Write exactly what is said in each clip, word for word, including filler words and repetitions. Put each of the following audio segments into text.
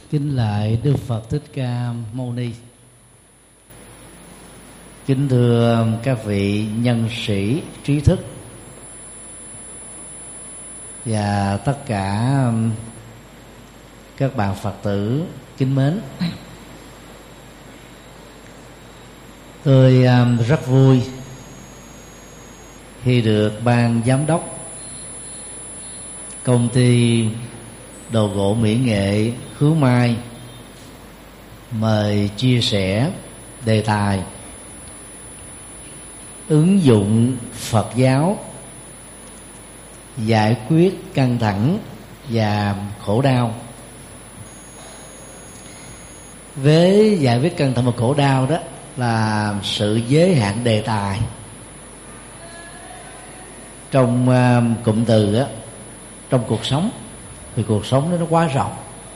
Kính lạy Đức Phật Thích Ca Mâu Ni. Kính thưa các vị nhân sĩ trí thức và tất cả các bạn Phật tử kính mến. Tôi rất vui khi được ban giám đốc công ty đồ gỗ mỹ nghệ Khứu Mai mời chia sẻ đề tài ứng dụng Phật giáo giải quyết căng thẳng và khổ đau. Với giải quyết căng thẳng và khổ đau đó là sự giới hạn đề tài. Trong uh, cụm từ đó, trong cuộc sống, vì cuộc sống đó nó quá rộng,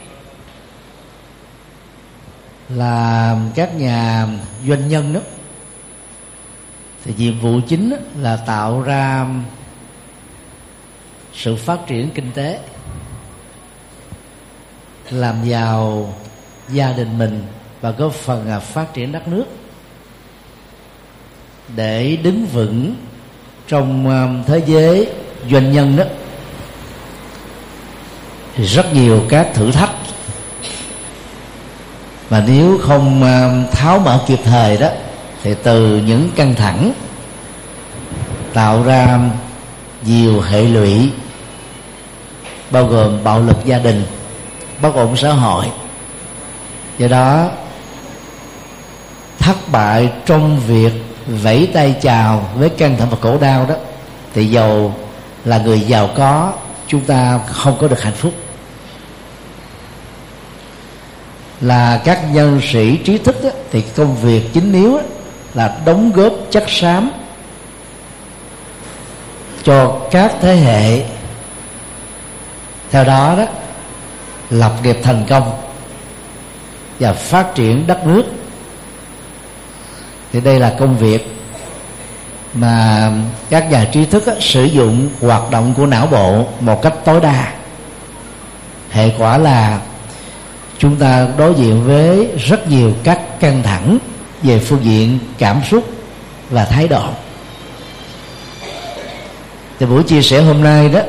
là các nhà doanh nhân đó thì nhiệm vụ chính đó là tạo ra sự phát triển kinh tế, làm giàu gia đình mình và góp phần phát triển đất nước để đứng vững trong thế giới doanh nhân đó. Thì rất nhiều các thử thách mà nếu không tháo mở kịp thời đó thì từ những căng thẳng tạo ra nhiều hệ lụy, bao gồm bạo lực gia đình, bất ổn xã hội. Do đó thất bại trong việc vẫy tay chào với căng thẳng và khổ đau đó thì dầu là người giàu có, chúng ta không có được hạnh phúc. Là các nhân sĩ trí thức đó, thì công việc chính yếu đó, là đóng góp chất xám cho các thế hệ, theo đó đó lập nghiệp thành công và phát triển đất nước. Thì đây là công việc mà các nhà trí thức á, sử dụng hoạt động của não bộ một cách tối đa. Hệ quả là chúng ta đối diện với rất nhiều các căng thẳng về phương diện cảm xúc và thái độ. Thì buổi chia sẻ hôm nay đó,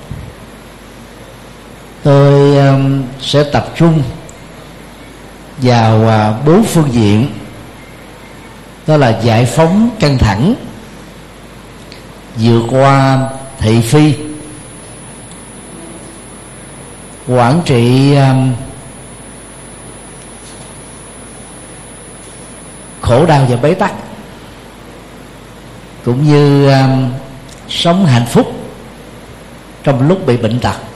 tôi um, sẽ tập trung vào uh, bốn phương diện. Đó là giải phóng căng thẳng, vượt qua thị phi, quản trị um, khổ đau và bế tắc, cũng như um, sống hạnh phúc trong lúc bị bệnh tật.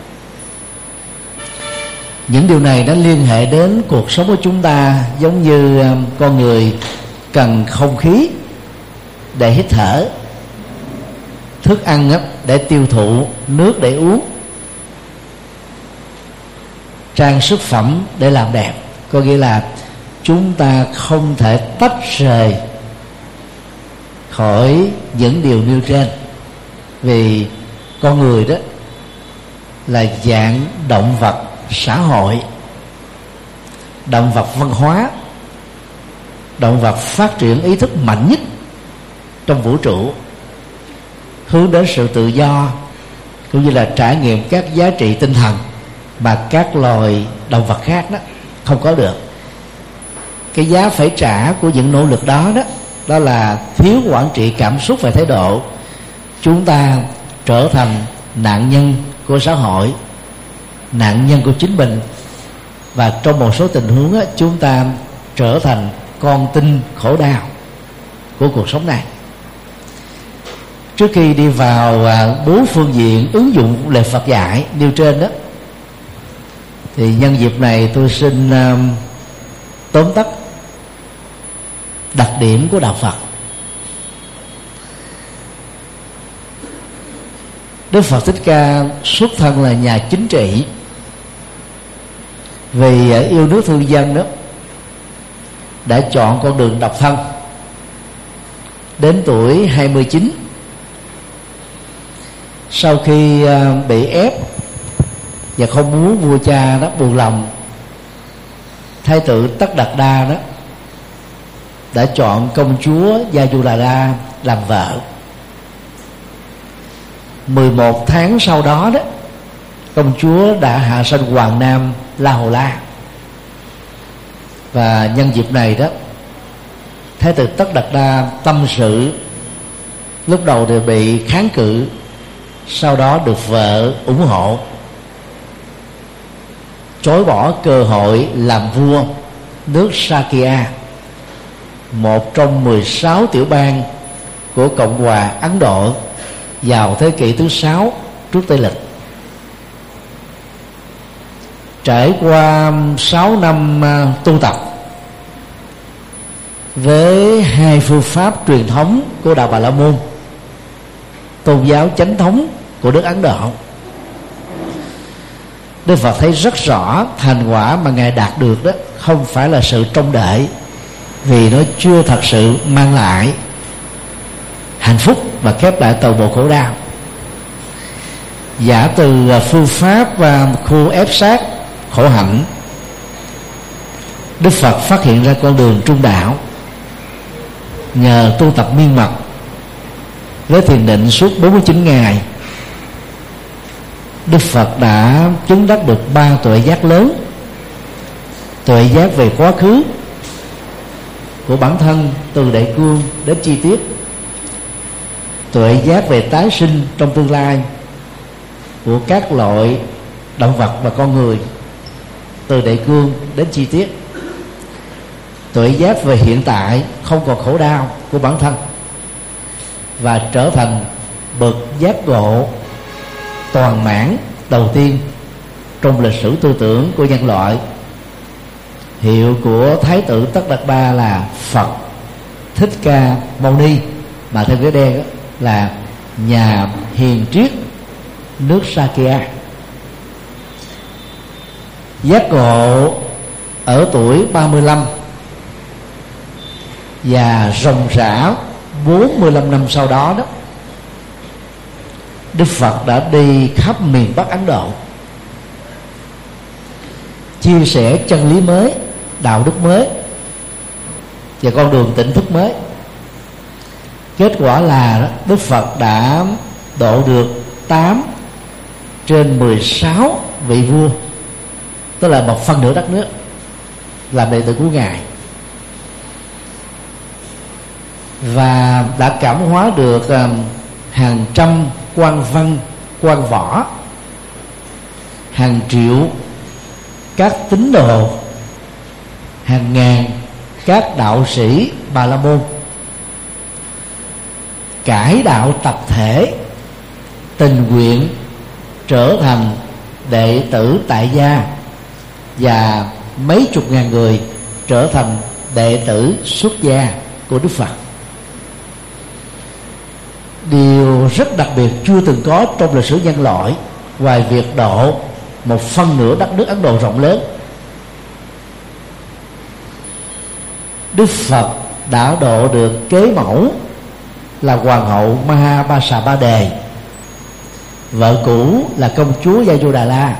Những điều này đã liên hệ đến cuộc sống của chúng ta, giống như um, con người cần không khí để hít thở, thức ăn để tiêu thụ, nước để uống, trang sức phẩm để làm đẹp. Có nghĩa là chúng ta không thể tách rời khỏi những điều nêu trên, vì con người đó là dạng động vật xã hội, động vật văn hóa, động vật phát triển ý thức mạnh nhất trong vũ trụ, hướng đến sự tự do cũng như là trải nghiệm các giá trị tinh thần mà các loài động vật khác đó không có được. Cái giá phải trả của những nỗ lực đó đó đó là thiếu quản trị cảm xúc và thái độ. Chúng ta trở thành nạn nhân của xã hội, nạn nhân của chính mình, và trong một số tình huống đó, chúng ta trở thành con tin khổ đau của cuộc sống này. Trước khi đi vào bốn phương diện ứng dụng lời Phật dạy nêu trên đó, thì nhân dịp này tôi xin um, tóm tắt đặc điểm của đạo Phật. Đức Phật Thích Ca xuất thân là nhà chính trị, vì yêu nước thương dân đó đã chọn con đường độc thân. Đến tuổi hai mươi chín, sau khi bị ép và không muốn vua cha đó buồn lòng, Thái tử Tất Đạt Đa đó đã chọn công chúa Yasodhara làm vợ. mười một tháng sau đó đó, công chúa đã hạ sanh hoàng nam La Hầu La. Và nhân dịp này đó, Thái tử Tất Đạt Đa tâm sự lúc đầu đều bị kháng cự, sau đó được vợ ủng hộ, chối bỏ cơ hội làm vua nước Sakya, một trong mười sáu tiểu bang của Cộng hòa Ấn Độ vào thế kỷ thứ sáu trước Tây lịch. Trải qua sáu năm tu tập với hai phương pháp truyền thống của đạo Bà La Môn, tôn giáo chánh thống của nước Ấn Độ, Đức Phật thấy rất rõ thành quả mà Ngài đạt được đó không phải là sự trông đợi, vì nó chưa thật sự mang lại hạnh phúc và khép lại toàn bộ khổ đau. Giả từ phương pháp và khu ép sát khổ hạnh, Đức Phật phát hiện ra con đường trung đạo. Nhờ tu tập miên mật với thiền định suốt bốn mươi chín ngày, Đức Phật đã chứng đắc được ba tuệ giác lớn: tuệ giác về quá khứ của bản thân từ đại cương đến chi tiết, tuệ giác về tái sinh trong tương lai của các loại động vật và con người từ đại cương đến chi tiết, tuệ giác về hiện tại không còn khổ đau của bản thân, và trở thành bậc giác ngộ toàn mãn đầu tiên trong lịch sử tư tưởng của nhân loại. Hiệu của Thái tử Tất Đạt Đa là Phật Thích Ca Mâu Ni, mà theo cái đen đó là nhà hiền triết nước Sakya. Giác ngộ ở tuổi ba mươi lăm và ròng rã bốn mươi lăm năm sau đó đó, Đức Phật đã đi khắp miền Bắc Ấn Độ, chia sẻ chân lý mới, đạo đức mới và con đường tỉnh thức mới. Kết quả là Đức Phật đã độ được tám trên mười sáu vị vua, tức là một phần nửa đất nước, làm đệ tử của Ngài, và đã cảm hóa được hàng trăm quan văn, quan võ, hàng triệu các tín đồ, hàng ngàn các đạo sĩ Bà La Môn, cải đạo tập thể, tình nguyện trở thành đệ tử tại gia, và mấy chục ngàn người trở thành đệ tử xuất gia của Đức Phật. Điều rất đặc biệt chưa từng có trong lịch sử nhân loại, ngoài việc độ một phân nửa đất nước Ấn Độ rộng lớn, Đức Phật đã độ được kế mẫu là hoàng hậu Mahabasa Ba Đề, vợ cũ là công chúa Yasodhara,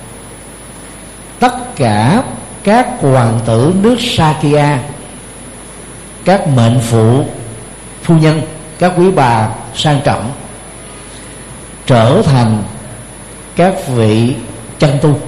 tất cả các hoàng tử nước Sakya, các mệnh phụ, phu nhân, các quý bà sang trọng trở thành các vị chân tu.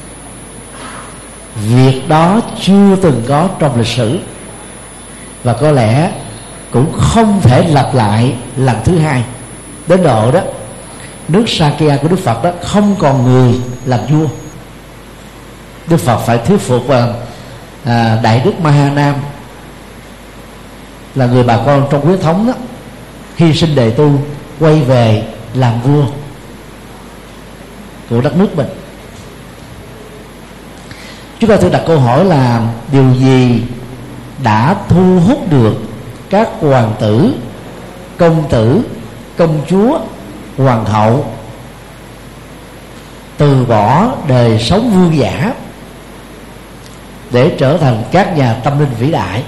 Việc đó chưa từng có trong lịch sử, và có lẽ cũng không thể lặp lại lần thứ hai. Đến độ đó, nước Sakya của Đức Phật đó không còn người làm vua. Đức Phật phải thuyết phục à, Đại Đức Mahanam, là người bà con trong huyết thống đó, hy sinh đề tu, quay về làm vua của đất nước mình. Chúng ta thử đặt câu hỏi là điều gì đã thu hút được các hoàng tử, công tử, công chúa, hoàng hậu từ bỏ đời sống vương giả để trở thành các nhà tâm linh vĩ đại?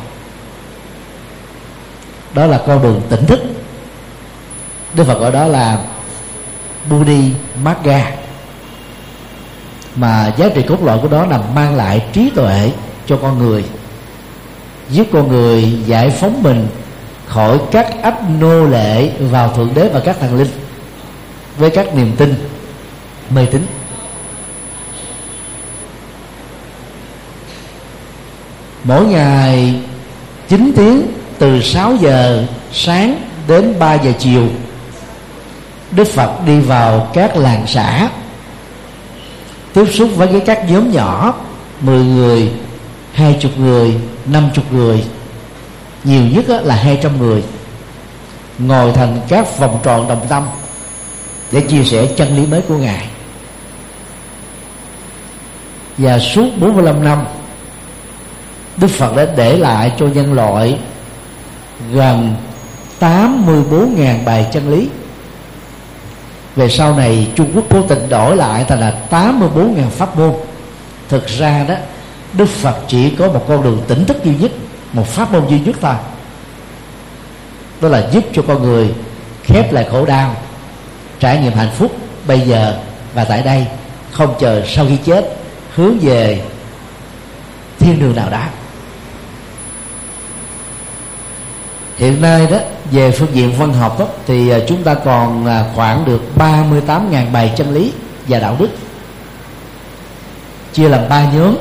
Đó là con đường tỉnh thức. Đức Phật gọi đó là Buddhi Magga, mà giá trị cốt lõi của đó là mang lại trí tuệ cho con người, giúp con người giải phóng mình khỏi các ách nô lệ vào Thượng Đế và các thần linh với các niềm tin mê tín. Mỗi ngày chín tiếng từ sáu giờ sáng đến ba giờ chiều, Đức Phật đi vào các làng xã, tiếp xúc với các nhóm nhỏ mười người, hai chục người, năm chục người, nhiều nhất là hai trăm người, ngồi thành các vòng tròn đồng tâm để chia sẻ chân lý mới của Ngài. Và suốt bốn mươi lăm năm, Đức Phật đã để lại cho nhân loại gần tám mươi bốn nghìn bài chân lý. Về sau này Trung Quốc cố tình đổi lại thành là tám mươi bốn nghìn pháp môn. Thực ra đó, Đức Phật chỉ có một con đường tỉnh thức duy nhất, một pháp môn duy nhất thôi, đó là giúp cho con người khép lại khổ đau, trải nghiệm hạnh phúc bây giờ và tại đây, không chờ sau khi chết hướng về thiên đường nào đó. Hiện nay đó, về phương diện văn học đó, thì chúng ta còn khoảng được ba mươi tám nghìn bài chân lý và đạo đức, chia làm ba nhóm.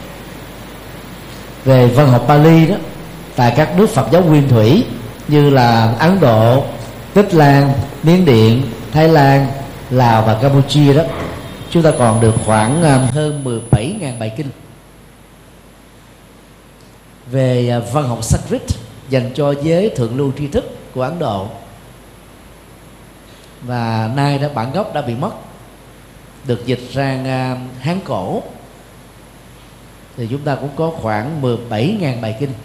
Về văn học Pali đó, tại các nước Phật giáo nguyên thủy như là Ấn Độ, Tích Lan, Miến Điện, Thái Lan, Lào và Campuchia đó, chúng ta còn được khoảng hơn mười bảy nghìn bài kinh. Về văn học Sanskrit dành cho giới thượng lưu tri thức của Ấn Độ, và nay đã bản gốc đã bị mất, được dịch sang Hán cổ, thì chúng ta cũng có khoảng mười bảy nghìn bài kinh.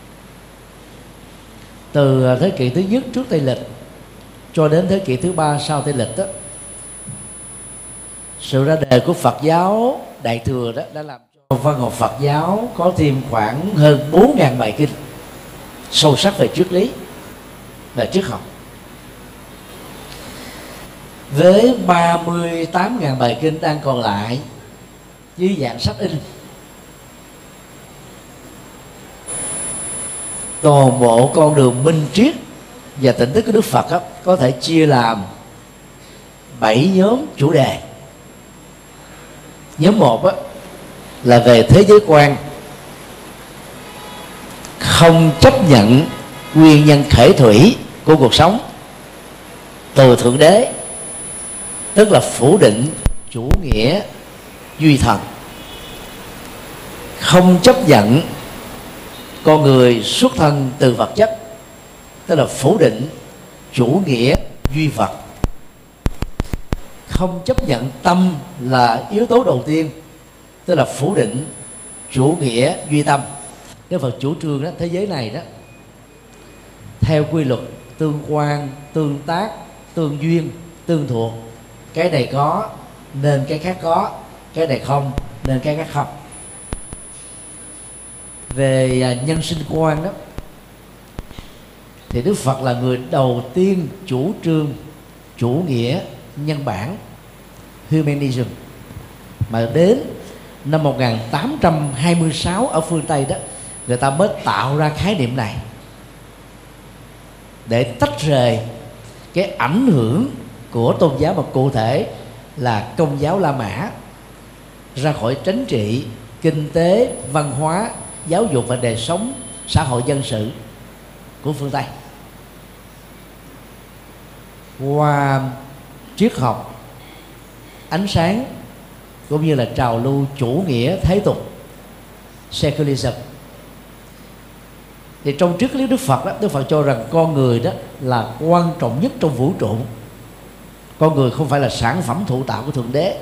Từ thế kỷ thứ nhất trước Tây lịch cho đến thế kỷ thứ ba sau Tây lịch đó, sự ra đời của Phật giáo Đại thừa đó đã làm cho văn học Phật giáo có thêm khoảng hơn bốn nghìn bài kinh sâu sắc về triết lý và triết học. Với ba mươi tám nghìn bài kinh đang còn lại dưới dạng sách in, toàn bộ con đường minh triết và tỉnh thức của Đức Phật đó, có thể chia làm bảy nhóm chủ đề. Nhóm một đó, là về thế giới quan, không chấp nhận nguyên nhân khởi thủy của cuộc sống từ Thượng Đế, tức là phủ định chủ nghĩa duy thần. Không chấp nhận con người xuất thân từ vật chất, tức là phủ định chủ nghĩa duy vật. Không chấp nhận tâm là yếu tố đầu tiên, tức là phủ định chủ nghĩa duy tâm. Đức Phật chủ trương đó, thế giới này đó theo quy luật tương quan, tương tác, tương duyên, tương thuộc. Cái này có nên cái khác có, cái này không nên cái khác không. Về nhân sinh quan đó, thì Đức Phật là người đầu tiên chủ trương chủ nghĩa nhân bản, humanism, mà đến năm một nghìn tám trăm hai mươi sáu ở phương Tây đó, người ta mới tạo ra khái niệm này để tách rời cái ảnh hưởng của tôn giáo, và cụ thể là Công giáo La Mã, ra khỏi chính trị, kinh tế, văn hóa, giáo dục và đời sống xã hội dân sự của phương Tây. Qua triết học ánh sáng cũng như là trào lưu chủ nghĩa thế tục, secularism, thì trong triết lý Đức Phật đó, Đức Phật cho rằng con người đó là quan trọng nhất trong vũ trụ. Con người không phải là sản phẩm thụ tạo của Thượng Đế,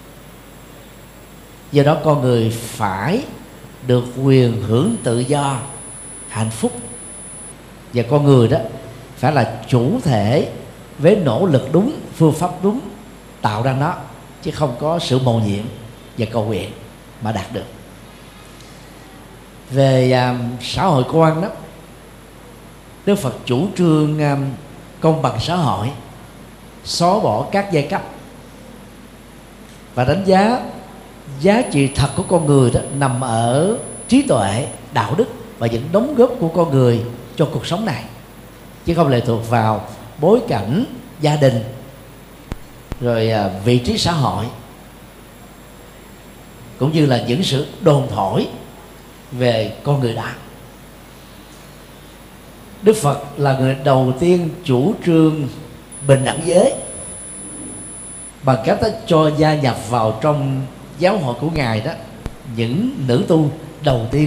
do đó con người phải được quyền hưởng tự do, hạnh phúc, và con người đó phải là chủ thể với nỗ lực đúng, phương pháp đúng tạo ra nó, chứ không có sự mầu nhiệm và cầu nguyện mà đạt được. Về um, xã hội quan đó, Đức Phật chủ trương um, công bằng xã hội, xóa bỏ các giai cấp, và đánh giá giá trị thật của con người đó nằm ở trí tuệ, đạo đức và những đóng góp của con người cho cuộc sống này, chứ không lệ thuộc vào bối cảnh gia đình rồi vị trí xã hội, cũng như là những sự đồn thổi về con người đó. Đức Phật là người đầu tiên chủ trương bình đẳng giới bằng cách đó cho gia nhập vào trong giáo hội của Ngài đó những nữ tu đầu tiên.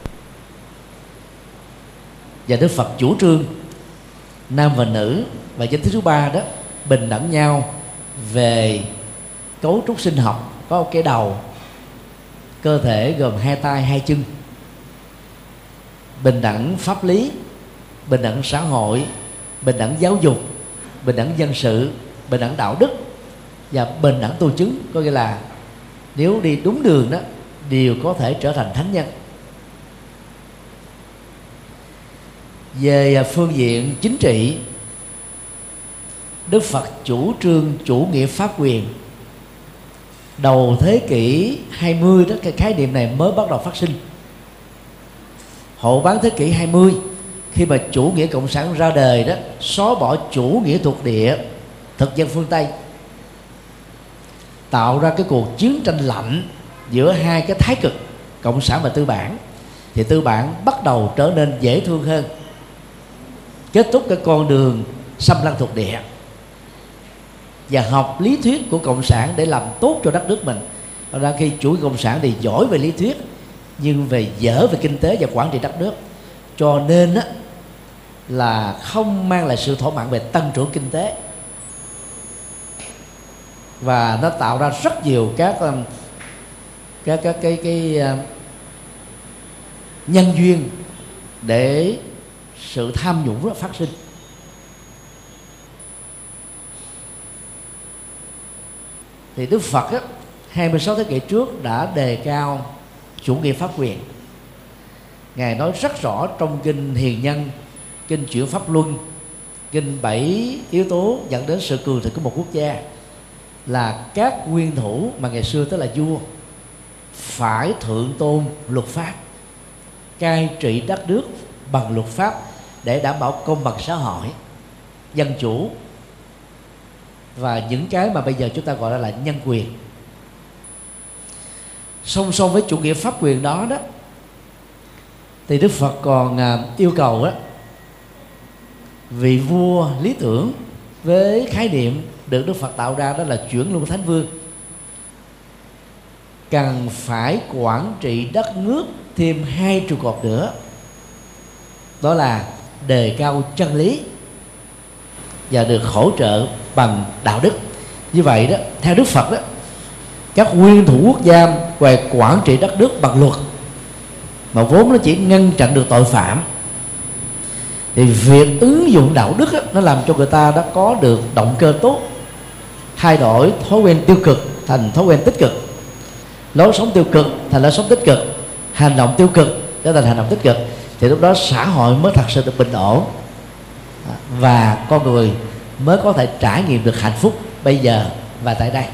Và Đức Phật chủ trương nam và nữ, và danh thứ thứ ba đó bình đẳng nhau về cấu trúc sinh học, có một cái đầu, cơ thể gồm hai tay hai chân, bình đẳng pháp lý, bình đẳng xã hội, bình đẳng giáo dục, bình đẳng dân sự, bình đẳng đạo đức và bình đẳng tu chứng. Có nghĩa là nếu đi đúng đường đó đều có thể trở thành thánh nhân. Về phương diện chính trị, Đức Phật chủ trương chủ nghĩa pháp quyền. Đầu thế kỷ hai mươi đó, cái khái niệm này mới bắt đầu phát sinh. Hậu bán thế kỷ hai mươi, khi mà chủ nghĩa cộng sản ra đời đó, xóa bỏ chủ nghĩa thuộc địa, thực dân phương Tây, tạo ra cái cuộc chiến tranh lạnh giữa hai cái thái cực cộng sản và tư bản, thì tư bản bắt đầu trở nên dễ thương hơn, kết thúc cái con đường xâm lăng thuộc địa và học lý thuyết của cộng sản để làm tốt cho đất nước mình. Còn ra khi chủ nghĩa cộng sản thì giỏi về lý thuyết nhưng về dở về kinh tế và quản trị đất nước, cho nên á, là không mang lại sự thỏa mãn về tăng trưởng kinh tế, và nó tạo ra rất nhiều các các các cái cái nhân duyên để sự tham nhũng phát sinh. Thì Đức Phật á, hai mươi sáu thế kỷ trước đã đề cao chủ nghĩa pháp quyền. Ngài nói rất rõ trong kinh Hiền Nhân, kinh Chuyển Pháp Luân, kinh bảy yếu tố dẫn đến sự cường thịnh của một quốc gia, là các nguyên thủ mà ngày xưa tức là vua phải thượng tôn luật pháp, cai trị đất nước bằng luật pháp để đảm bảo công bằng xã hội, dân chủ và những cái mà bây giờ chúng ta gọi là nhân quyền. Song song với chủ nghĩa pháp quyền đó đó, thì Đức Phật còn yêu cầu đó, vị vua lý tưởng với khái niệm được Đức Phật tạo ra đó là chuyển luân thánh vương, cần phải quản trị đất nước thêm hai trụ cột nữa, đó là đề cao chân lý và được hỗ trợ bằng đạo đức. Như vậy đó, theo Đức Phật đó, các nguyên thủ quốc gia về quản trị đất nước bằng luật mà vốn nó chỉ ngăn chặn được tội phạm, thì việc ứng dụng đạo đức đó, nó làm cho người ta đã có được động cơ tốt, thay đổi thói quen tiêu cực thành thói quen tích cực, lối sống tiêu cực thành lối sống tích cực, hành động tiêu cực trở thành hành động tích cực, thì lúc đó xã hội mới thật sự được bình ổn và con người mới có thể trải nghiệm được hạnh phúc bây giờ và tại đây.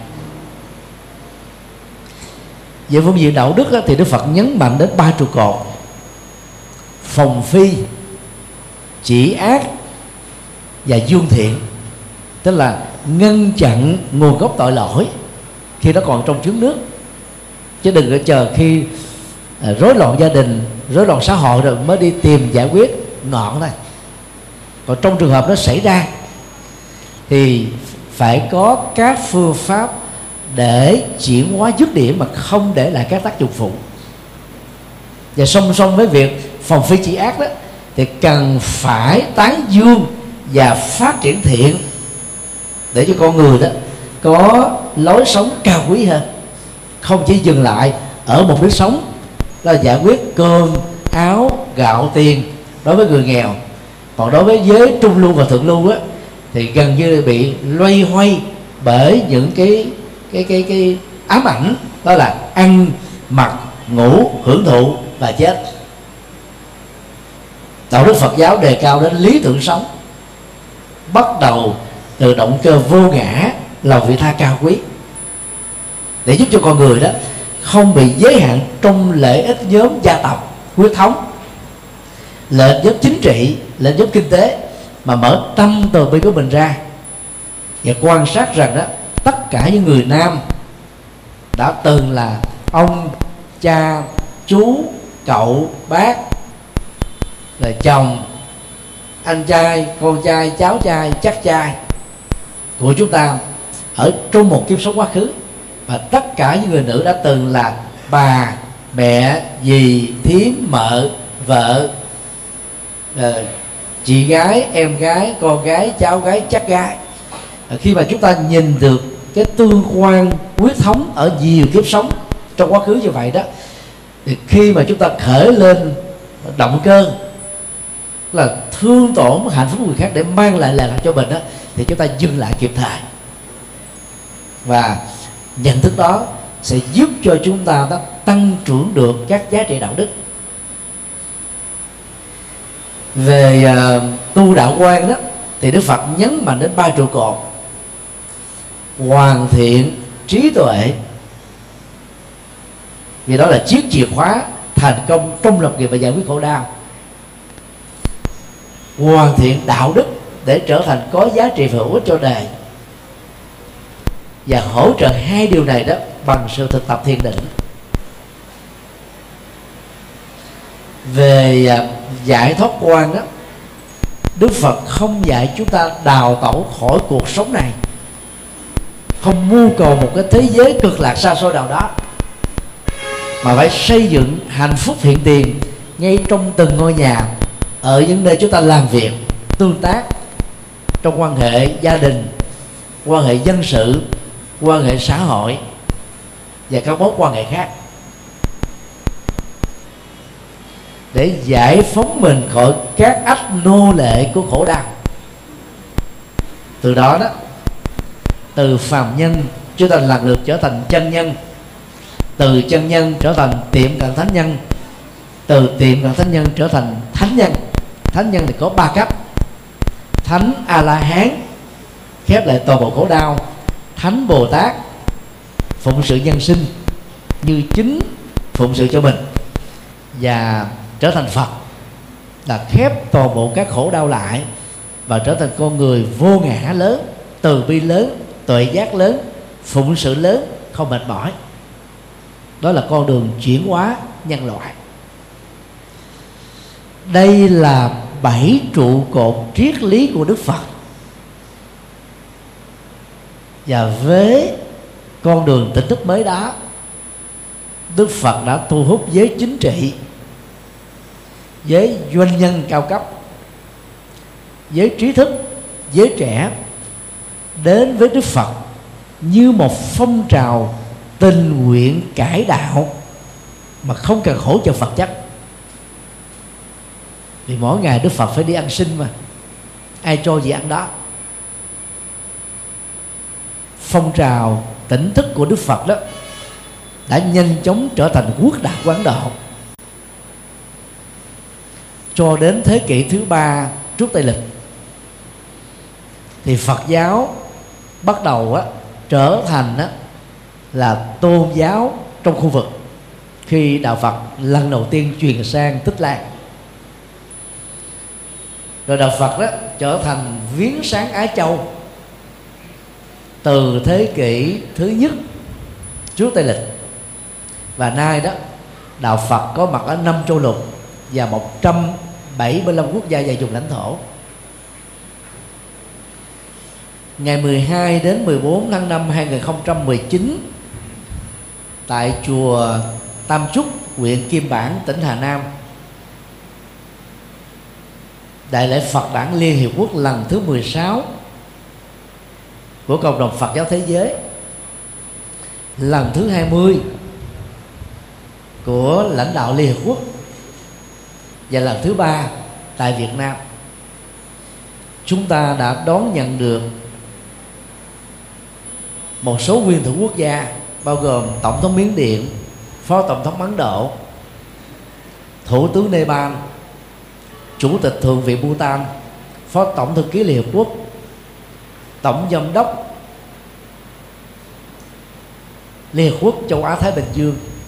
Về phương diện đạo đức đó, thì Đức Phật nhấn mạnh đến ba trụ cột: phòng phi, chỉ ác và dương thiện, tức là ngăn chặn nguồn gốc tội lỗi khi nó còn trong trứng nước, chứ đừng có chờ khi rối loạn gia đình, rối loạn xã hội rồi mới đi tìm giải quyết ngọn này. Còn trong trường hợp nó xảy ra thì phải có các phương pháp để chuyển hóa dứt điểm mà không để lại các tác dụng phụ. Và song song với việc phòng phi chỉ ác đó, thì cần phải tán dương và phát triển thiện để cho con người đó có lối sống cao quý hơn, không chỉ dừng lại ở mục đích sống là giải quyết cơm áo gạo tiền đối với người nghèo. Còn đối với giới trung lưu và thượng lưu á, thì gần như bị loay hoay bởi những cái cái cái cái ám ảnh, đó là ăn mặc ngủ hưởng thụ và chết. Đạo đức Phật giáo đề cao đến lý tưởng sống, bắt đầu từ động cơ vô ngã, lòng vị tha cao quý, để giúp cho con người đó không bị giới hạn trong lợi ích nhóm gia tộc huyết thống, lợi ích nhóm chính trị, lợi ích nhóm kinh tế, mà mở tâm từ bi của mình ra và quan sát rằng đó, tất cả những người nam đã từng là ông, cha, chú, cậu, bác, là chồng, anh trai, con trai, cháu trai, chắc trai của chúng ta ở trong một kiếp sống quá khứ. Và tất cả những người nữ đã từng là bà, mẹ, dì, thím, mợ, vợ, chị gái, em gái, con gái, cháu gái, chắc gái. Khi mà chúng ta nhìn được cái tương quan huyết thống ở nhiều kiếp sống trong quá khứ như vậy đó, thì khi mà chúng ta khởi lên động cơ là thương tổn hạnh phúc người khác để mang lại lợi lạc cho mình đó, thì chúng ta dừng lại kịp thời. Và nhận thức đó sẽ giúp cho chúng ta đã tăng trưởng được các giá trị đạo đức. Về uh, tu đạo quan đó, thì Đức Phật nhấn mạnh đến ba trụ cột: hoàn thiện trí tuệ, vì đó là chiếc chìa khóa thành công trong lập nghiệp và giải quyết khổ đau; hoàn thiện đạo đức để trở thành có giá trị và hữu ích cho đời; và hỗ trợ hai điều này đó bằng sự thực tập thiền định. Về giải thoát quan đó, Đức Phật không dạy chúng ta đào tẩu khỏi cuộc sống này, không mưu cầu một cái thế giới cực lạc xa xôi nào đó, mà phải xây dựng hạnh phúc hiện tiền ngay trong từng ngôi nhà, ở những nơi chúng ta làm việc, tương tác, trong quan hệ gia đình, quan hệ dân sự, quan hệ xã hội và các mối quan hệ khác, để giải phóng mình khỏi các ách nô lệ của khổ đau. Từ đó đó, từ phàm nhân chúng ta lần lượt trở thành chân nhân, từ chân nhân trở thành tiệm cận thánh nhân, từ tiệm cận thánh nhân trở thành thánh nhân. Thánh nhân thì có ba cấp: thánh A La Hán khép lại toàn bộ khổ đau, thánh Bồ Tát phụng sự nhân sinh như chính phụng sự cho mình, và trở thành Phật là khép toàn bộ các khổ đau lại và trở thành con người vô ngã lớn, từ bi lớn, tuệ giác lớn, phụng sự lớn, không mệt mỏi. Đó là con đường chuyển hóa nhân loại. Đây là bảy trụ cột triết lý của Đức Phật. Và với con đường tỉnh thức mới đó, Đức Phật đã thu hút giới chính trị, giới doanh nhân cao cấp, giới trí thức, giới trẻ đến với Đức Phật như một phong trào tình nguyện cải đạo mà không cần hỗ trợ vật chất. Vì mỗi ngày Đức Phật phải đi ăn xin mà, ai cho gì ăn đó. Phong trào tỉnh thức của Đức Phật đó đã nhanh chóng trở thành quốc đạo của Ấn Độ. Cho đến thế kỷ thứ ba trước Tây lịch thì Phật giáo bắt đầu á, trở thành á, là tôn giáo trong khu vực, khi đạo Phật lần đầu tiên truyền sang Tích Lan. Rồi đạo Phật đó trở thành viếng sáng Á Châu từ thế kỷ thứ nhất trước Tây lịch. Và nay đó, đạo Phật có mặt ở năm châu lục và một trăm bảy mươi lăm quốc gia và vùng lãnh thổ. Ngày mười hai đến mười bốn tháng năm hai nghìn không trăm mười chín, tại chùa Tam Trúc, huyện Kim Bản, tỉnh Hà Nam, Đại lễ Phật Đản Liên Hiệp Quốc lần thứ mười sáu của cộng đồng Phật giáo thế giới, lần thứ hai mươi của lãnh đạo Liên Hiệp Quốc và lần thứ ba tại Việt Nam, chúng ta đã đón nhận được một số nguyên thủ quốc gia, bao gồm Tổng thống Miến Điện, Phó Tổng thống Ấn Độ, Thủ tướng Nepal, Chủ tịch Thượng viện Bhutan, Phó Tổng thư ký Liên Hiệp Quốc, Tổng giám đốc Liên Hiệp Quốc châu Á Thái Bình Dương,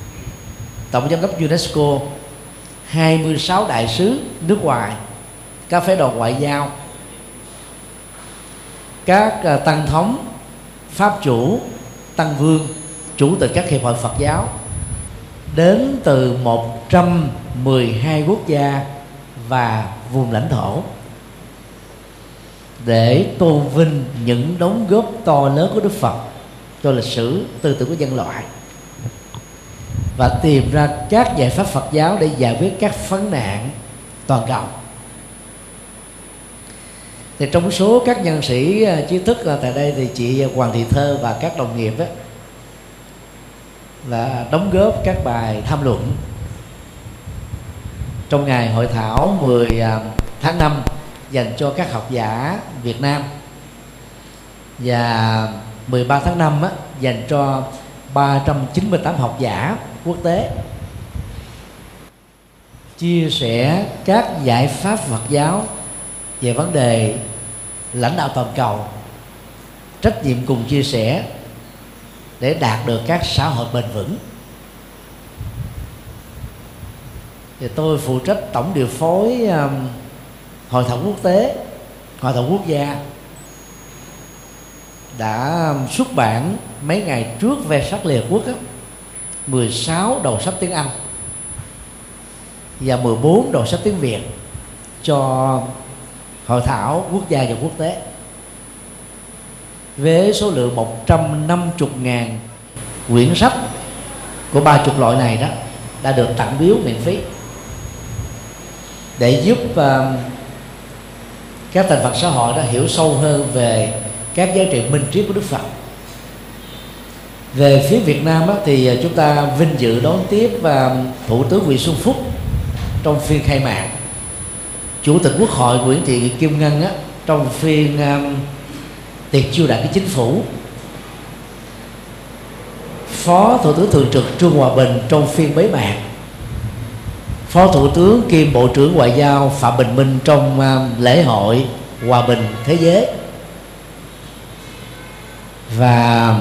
tổng giám đốc UNESCO, hai mươi sáu đại sứ nước ngoài, các phái đoàn ngoại giao, các tăng thống, pháp chủ, tăng vương, chủ tịch các hiệp hội Phật giáo đến từ một trăm mười hai quốc gia và vùng lãnh thổ để tôn vinh những đóng góp to lớn của Đức Phật cho lịch sử tư tưởng của nhân loại và tìm ra các giải pháp Phật giáo để giải quyết các vấn nạn toàn cầu. Thì trong số các nhân sĩ trí thức tại đây thì chị Hoàng Thị Thơ và các đồng nghiệp đó là đóng góp các bài tham luận trong ngày hội thảo mười tháng năm dành cho các học giả Việt Nam, và mười ba tháng năm á, dành cho ba trăm chín mươi tám học giả quốc tế, chia sẻ các giải pháp Phật giáo về vấn đề lãnh đạo toàn cầu, trách nhiệm cùng chia sẻ để đạt được các xã hội bền vững. Thì tôi phụ trách tổng điều phối um, hội thảo quốc tế, hội thảo quốc gia đã xuất bản mấy ngày trước về sách Liên Hợp Quốc á, mười sáu đầu sách tiếng Anh và mười bốn đầu sách tiếng Việt cho hội thảo quốc gia và quốc tế với số lượng một trăm năm mươi ngàn quyển sách của ba mươi loại này đó đã được tặng biếu miễn phí để giúp uh, các thành phần xã hội đó hiểu sâu hơn về các giá trị minh triết của Đức Phật. Về phía Việt Nam đó, thì chúng ta vinh dự đón tiếp uh, Thủ tướng Nguyễn Xuân Phúc trong phiên khai mạc, Chủ tịch Quốc hội Nguyễn Thị Kim Ngân á, trong phiên um, tiệc chiêu đãi của chính phủ, Phó Thủ tướng Thường trực Trương Hòa Bình trong phiên bế mạc, Phó Thủ tướng kiêm Bộ trưởng Ngoại giao Phạm Bình Minh trong uh, lễ hội Hòa bình Thế giới, và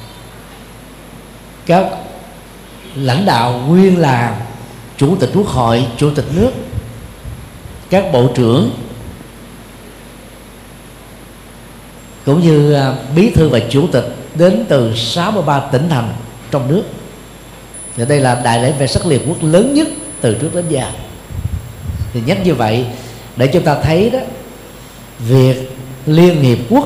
các lãnh đạo nguyên là Chủ tịch Quốc hội, Chủ tịch nước, các bộ trưởng cũng như bí thư và chủ tịch đến từ sáu mươi ba tỉnh thành trong nước. Thì đây là đại lễ về sắc Liên Hợp Quốc lớn nhất từ trước đến giờ. Thì nhắc như vậy để chúng ta thấy đó, việc Liên Hiệp Quốc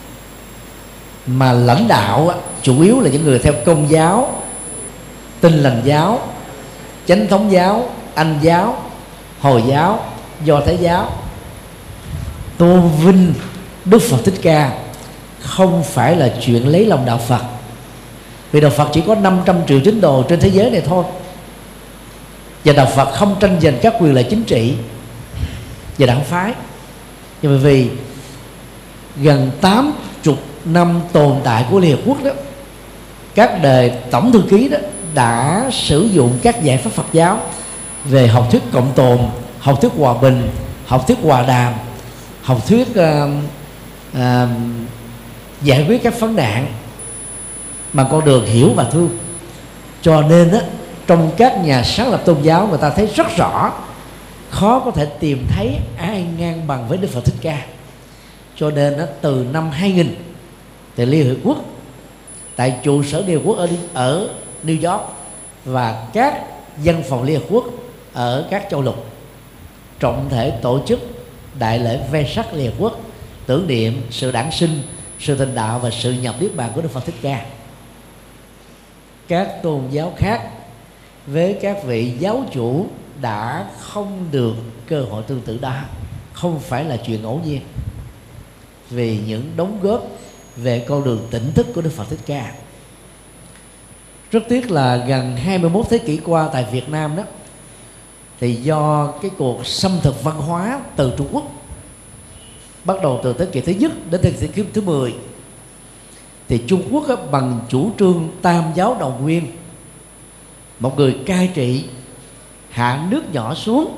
mà lãnh đạo chủ yếu là những người theo Công giáo, Tin Lành giáo, Chánh thống giáo, Anh giáo, Hồi giáo, Do Thái giáo, tôn vinh Đức Phật Thích Ca không phải là chuyện lấy lòng đạo Phật, vì đạo Phật chỉ có năm trăm triệu tín đồ trên thế giới này thôi, và đạo Phật không tranh giành các quyền lợi chính trị và đảng phái. Nhưng mà vì gần tám mươi năm tồn tại của Liên Hợp Quốc đó, các đời tổng thư ký đó đã sử dụng các giải pháp Phật giáo về học thuyết cộng tồn, học thuyết hòa bình, học thuyết hòa đàm, học thuyết uh, uh, giải quyết các vấn nạn bằng con đường hiểu và thương. Cho nên đó, trong các nhà sáng lập tôn giáo, người ta thấy rất rõ khó có thể tìm thấy ai ngang bằng với Đức Phật Thích Ca. Cho nên đó, từ năm hai nghìn thì Liên Hiệp Quốc tại trụ sở Liên Hiệp Quốc ở, ở New York và các văn phòng Liên Hợp Quốc ở các châu lục trọng thể tổ chức đại lễ Vesak Liên Hợp Quốc, tưởng niệm sự đản sinh, sự thành đạo và sự nhập niết bàn của Đức Phật Thích Ca. Các tôn giáo khác với các vị giáo chủ đã không được cơ hội tương tự đó, không phải là chuyện ngẫu nhiên, vì những đóng góp về con đường tỉnh thức của Đức Phật Thích Ca. Rất tiếc là gần hai mươi mốt thế kỷ qua tại Việt Nam đó, thì do cái cuộc xâm thực văn hóa từ Trung Quốc bắt đầu từ thế kỷ thứ nhất đến thế kỷ thứ mười, thì Trung Quốc đó, bằng chủ trương tam giáo đồng nguyên, một người cai trị hạ nước nhỏ xuống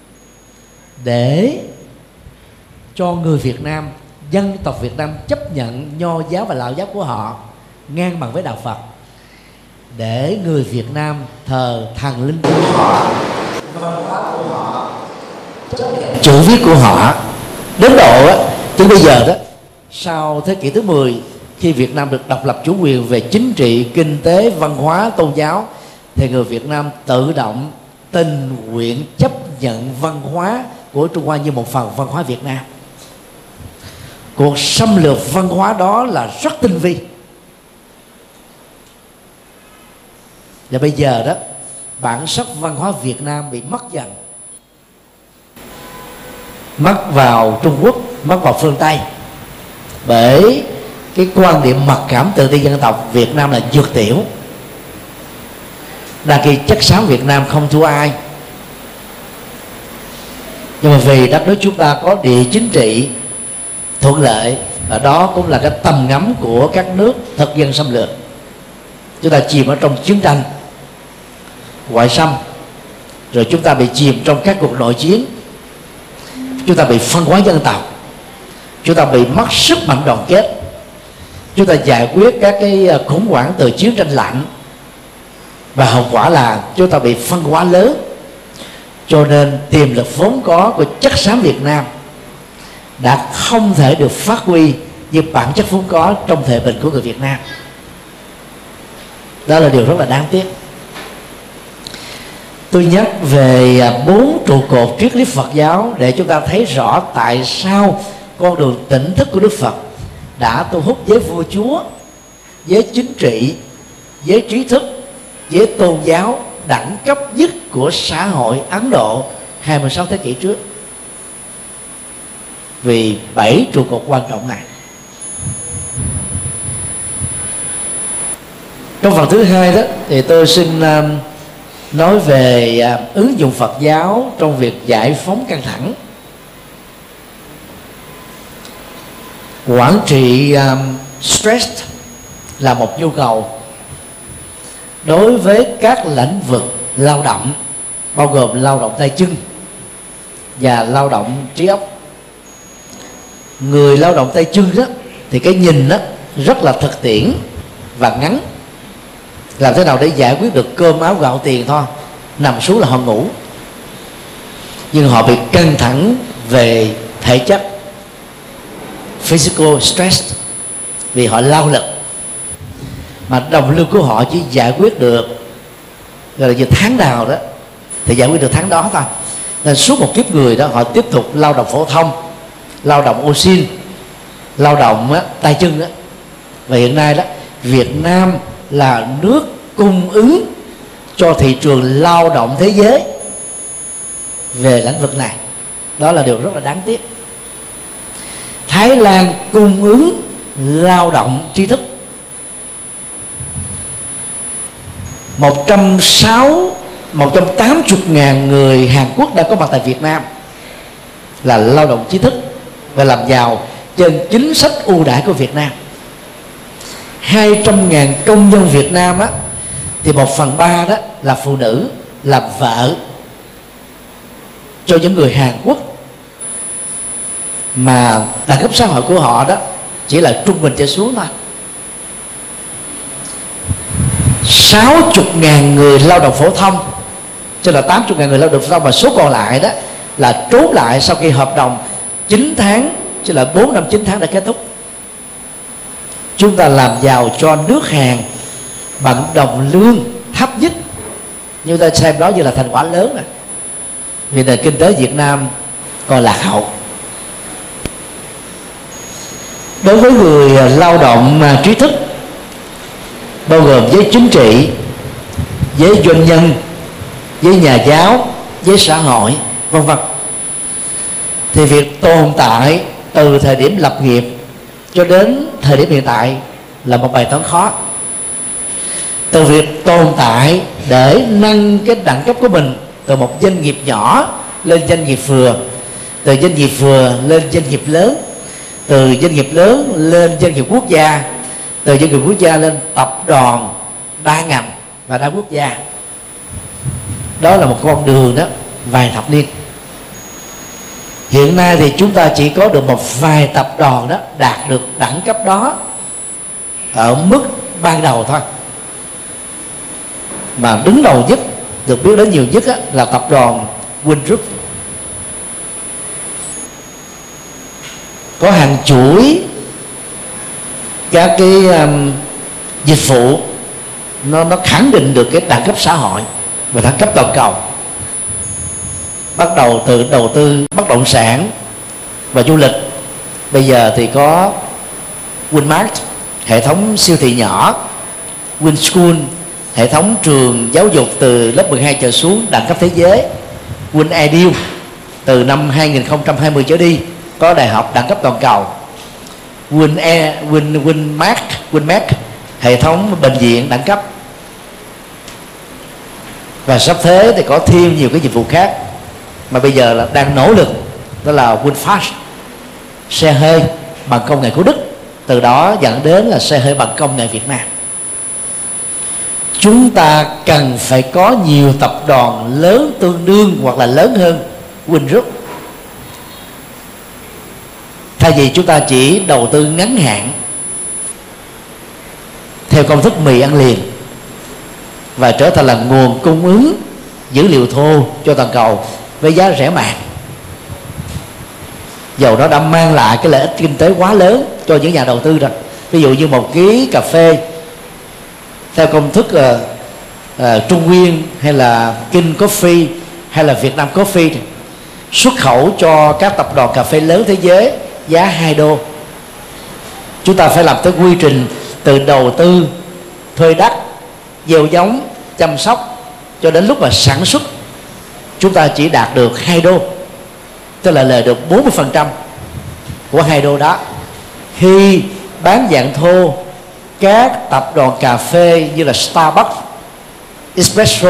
để cho người Việt Nam, dân tộc Việt Nam chấp nhận nho giáo và lão giáo của họ ngang bằng với đạo Phật, để người Việt Nam thờ thần linh của họ, văn hóa của họ, chữ viết của họ, đến độ á, từ bây giờ đó, sau thế kỷ thứ mười, khi Việt Nam được độc lập chủ quyền về chính trị, kinh tế, văn hóa, tôn giáo, thì người Việt Nam tự động tình nguyện chấp nhận văn hóa của Trung Hoa như một phần văn hóa Việt Nam. Cuộc xâm lược văn hóa đó là rất tinh vi. Và bây giờ đó, bản sắc văn hóa Việt Nam bị mất dần, mất vào Trung Quốc, mất vào phương Tây, bởi cái quan điểm mặc cảm tự ti dân tộc Việt Nam là dược tiểu. Đa khi chất xám Việt Nam không thua ai, nhưng mà vì đất nước chúng ta có địa chính trị thuận lợi, và đó cũng là cái tầm ngắm của các nước thực dân xâm lược. Chúng ta chìm ở trong chiến tranh ngoại xâm, rồi chúng ta bị chìm trong các cuộc nội chiến, chúng ta bị phân hóa dân tộc, chúng ta bị mất sức mạnh đoàn kết, chúng ta giải quyết các cái khủng hoảng từ chiến tranh lạnh, và hậu quả là chúng ta bị phân hóa lớn. Cho nên tiềm lực vốn có của chất xám Việt Nam đã không thể được phát huy như bản chất vốn có trong thời bình của người Việt Nam. Đó là điều rất là đáng tiếc. Tôi nhắc về bốn trụ cột triết lý Phật giáo để chúng ta thấy rõ tại sao con đường tỉnh thức của Đức Phật đã thu hút giới vua chúa, giới chính trị, giới trí thức, giới tôn giáo đẳng cấp nhất của xã hội Ấn Độ hai mươi sáu thế kỷ trước. Vì bảy trụ cột quan trọng này. Trong phần thứ hai đó thì tôi xin uh, nói về uh, ứng dụng Phật giáo trong việc giải phóng căng thẳng. Quản trị uh, stress là một nhu cầu đối với các lĩnh vực lao động, bao gồm lao động tay chân và lao động trí óc. Người lao động tay chân đó thì cái nhìn đó rất là thực tiễn và ngắn. Làm thế nào để giải quyết được cơm áo gạo tiền thôi, nằm xuống là họ ngủ. Nhưng họ bị căng thẳng về thể chất, physical stress, vì họ lao lực, mà đồng lương của họ chỉ giải quyết được gọi là như tháng nào đó thì giải quyết được tháng đó thôi. Nên suốt một kiếp người đó họ tiếp tục lao động phổ thông, lao động ô xin, lao động á, tay chân đó. Và hiện nay đó, Việt Nam là nước cung ứng cho thị trường lao động thế giới về lĩnh vực này. Đó là điều rất là đáng tiếc. Thái Lan cung ứng lao động trí thức. một trăm sáu một trăm tám mươi ngàn người Hàn Quốc đã có mặt tại Việt Nam là lao động trí thức và làm giàu trên chính sách ưu đãi của Việt Nam. Hai trăm ngàn công nhân Việt Nam á, thì một phần ba đó là phụ nữ làm vợ cho những người Hàn Quốc, mà đẳng cấp xã hội của họ đó chỉ là trung bình trở xuống thôi. Sáu mươi ngàn người lao động phổ thông, cho là tám mươi ngàn người lao động phổ thông, và số còn lại đó là trốn lại sau khi hợp đồng chín tháng, chứ là bốn năm chín tháng đã kết thúc. Chúng ta làm giàu cho nước Hàn bằng đồng lương thấp nhất, nhưng ta xem đó như là thành quả lớn này, vì nền kinh tế Việt Nam còn lạc hậu. Đối với người lao động trí thức, bao gồm giới chính trị, giới doanh nhân, giới nhà giáo, giới xã hội, vân vân, thì việc tồn tại từ thời điểm lập nghiệp cho đến thời điểm hiện tại là một bài toán khó. Từ việc tồn tại để nâng cái đẳng cấp của mình từ một doanh nghiệp nhỏ lên doanh nghiệp vừa, từ doanh nghiệp vừa lên doanh nghiệp lớn, từ doanh nghiệp lớn lên doanh nghiệp quốc gia, từ doanh nghiệp quốc gia lên tập đoàn đa ngành và đa quốc gia. Đó là một con đường đó vài thập niên. Hiện nay thì chúng ta chỉ có được một vài tập đoàn đó đạt được đẳng cấp đó ở mức ban đầu thôi. mà đứng đầu nhất, được biết đến nhiều nhất á, là tập đoàn Win Group. Có hàng chuỗi các cái um, dịch vụ nó nó khẳng định được cái đẳng cấp xã hội và đẳng cấp toàn cầu, bắt đầu từ đầu tư bất động sản và du lịch. Bây giờ thì có Winmart, hệ thống siêu thị nhỏ, Winschool, hệ thống trường giáo dục từ lớp mười hai trở xuống đẳng cấp thế giới, WinEdu, từ năm hai không hai không trở đi có đại học đẳng cấp toàn cầu, Win e, Win Winmart, Winmart, hệ thống bệnh viện đẳng cấp. Và sắp tới thì có thêm nhiều cái dịch vụ khác mà bây giờ là đang nỗ lực, đó là Winfast, xe hơi bằng công nghệ của Đức, từ đó dẫn đến là xe hơi bằng công nghệ Việt Nam. Chúng ta cần phải có nhiều tập đoàn lớn tương đương hoặc là lớn hơn Win Group, thay vì chúng ta chỉ đầu tư ngắn hạn theo công thức mì ăn liền và trở thành là nguồn cung ứng dữ liệu thô cho toàn cầu với giá rẻ mạt, dầu nó đã mang lại cái lợi ích kinh tế quá lớn cho những nhà đầu tư rồi. Ví dụ như một ký cà phê theo công thức uh, uh, Trung Nguyên hay là King Coffee hay là Việt Nam Coffee xuất khẩu cho các tập đoàn cà phê lớn thế giới giá hai đô. Chúng ta phải làm tới quy trình từ đầu tư, thuê đất, gieo giống, chăm sóc cho đến lúc mà sản xuất chúng ta chỉ đạt được hai đô, tức là lời được bốn mươi phần trăm của hai đô đó. Khi bán dạng thô, các tập đoàn cà phê như là Starbucks, Espresso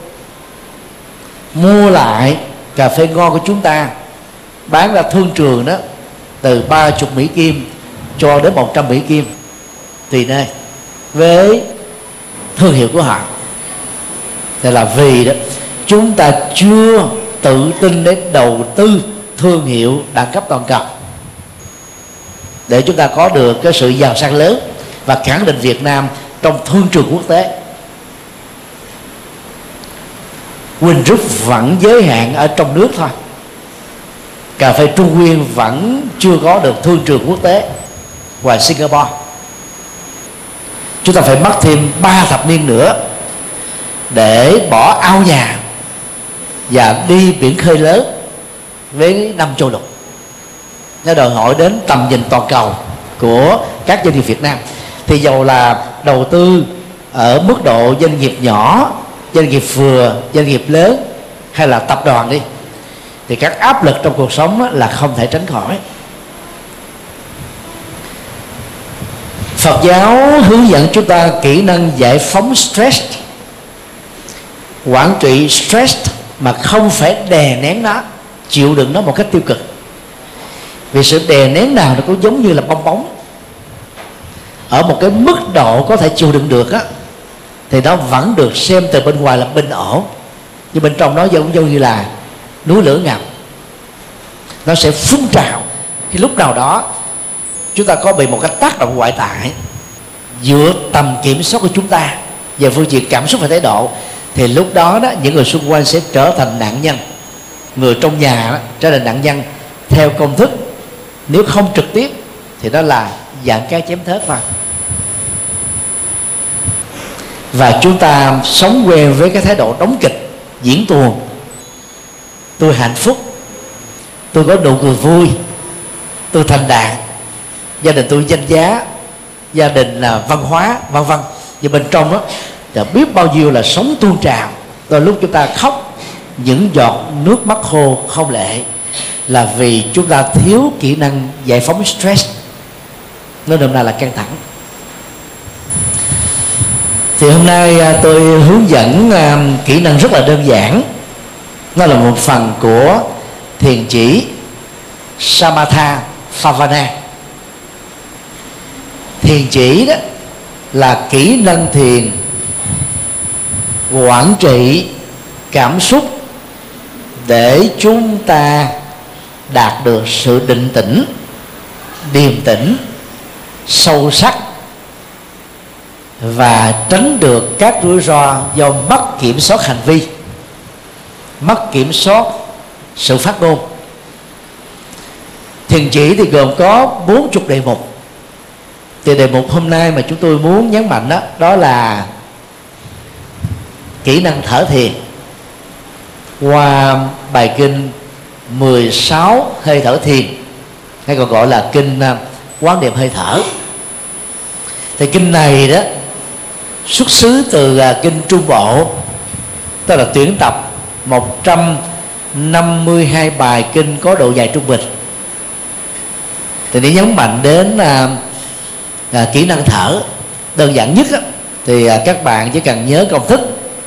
mua lại cà phê ngon của chúng ta, bán ra thương trường đó từ ba mươi Mỹ Kim cho đến một trăm Mỹ Kim tùy nơi với thương hiệu của họ. Thế là vì đó chúng ta chưa tự tin để đầu tư thương hiệu đẳng cấp toàn cầu để chúng ta có được cái sự giàu sang lớn và khẳng định Việt Nam trong thương trường quốc tế. Win Group vẫn giới hạn ở trong nước thôi. Cà phê Trung Nguyên vẫn chưa có được thương trường quốc tế ngoài Singapore. Chúng ta phải mất thêm ba thập niên nữa để bỏ ao nhà và đi biển khơi lớn với năm châu lục. Nó đòi hỏi đến tầm nhìn toàn cầu của các doanh nghiệp Việt Nam. Thì dầu là đầu tư ở mức độ doanh nghiệp nhỏ, doanh nghiệp vừa, doanh nghiệp lớn hay là tập đoàn đi, thì các áp lực trong cuộc sống là không thể tránh khỏi. Phật giáo hướng dẫn chúng ta kỹ năng giải phóng stress, quản trị stress mà không phải đè nén nó, chịu đựng nó một cách tiêu cực. Vì sự đè nén nào nó cũng giống như là bong bóng, ở một cái mức độ có thể chịu đựng được á, thì nó vẫn được xem từ bên ngoài là bình ổn, nhưng bên trong nó giống giống như là núi lửa ngầm, nó sẽ phun trào. Khi lúc nào đó chúng ta có bị một cái tác động ngoại tại vượt tầm kiểm soát của chúng ta về phương diện cảm xúc và thái độ, thì lúc đó đó những người xung quanh sẽ trở thành nạn nhân, người trong nhà đó, trở thành nạn nhân theo công thức, nếu không trực tiếp thì đó là dạng cái chém thớt thôi. Và chúng ta sống quen với cái thái độ đóng kịch, diễn tuồng. Tôi hạnh phúc, tôi có nụ cười vui, tôi thành đạt, gia đình tôi danh giá, gia đình là văn hóa, vân vân. Và bên trong đó là biết bao nhiêu là sống tuôn trào. Đôi lúc chúng ta khóc những giọt nước mắt khô không lệ, là vì chúng ta thiếu kỹ năng giải phóng stress, nó đâm ra là căng thẳng. Thì hôm nay tôi hướng dẫn kỹ năng rất là đơn giản. Nó là một phần của thiền chỉ Samatha Bhavana. Thiền chỉ đó là kỹ năng thiền quản trị cảm xúc để chúng ta đạt được sự định tĩnh, điềm tĩnh, sâu sắc và tránh được các rủi ro do mất kiểm soát hành vi, mất kiểm soát sự phát ngôn. Thiền chỉ thì gồm có bốn chục đề mục. Thì đề mục hôm nay mà chúng tôi muốn nhấn mạnh đó, đó là kỹ năng thở thiền qua bài kinh mười sáu hơi thở thiền, hay còn gọi là kinh quán niệm hơi thở. Thì kinh này đó xuất xứ từ kinh Trung Bộ, tức là tuyển tập một trăm năm mươi hai bài kinh có độ dài trung bình. Thì để nhấn mạnh đến à, à, kỹ năng thở đơn giản nhất á, thì à, các bạn chỉ cần nhớ công thức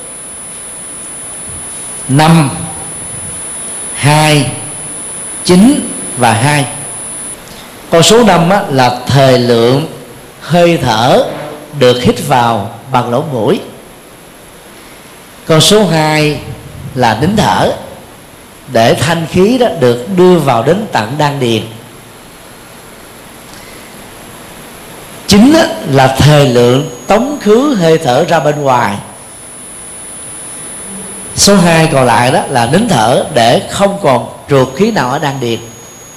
năm, hai, chín và hai. Con số năm á, là thời lượng hơi thở được hít vào bằng lỗ mũi. Con số hai là nín thở, để thanh khí đó được đưa vào đến tận đan điền. Chín là thời lượng tống khứ hơi thở ra bên ngoài. Số hai còn lại đó là nín thở, để không còn trượt khí nào ở đan điền.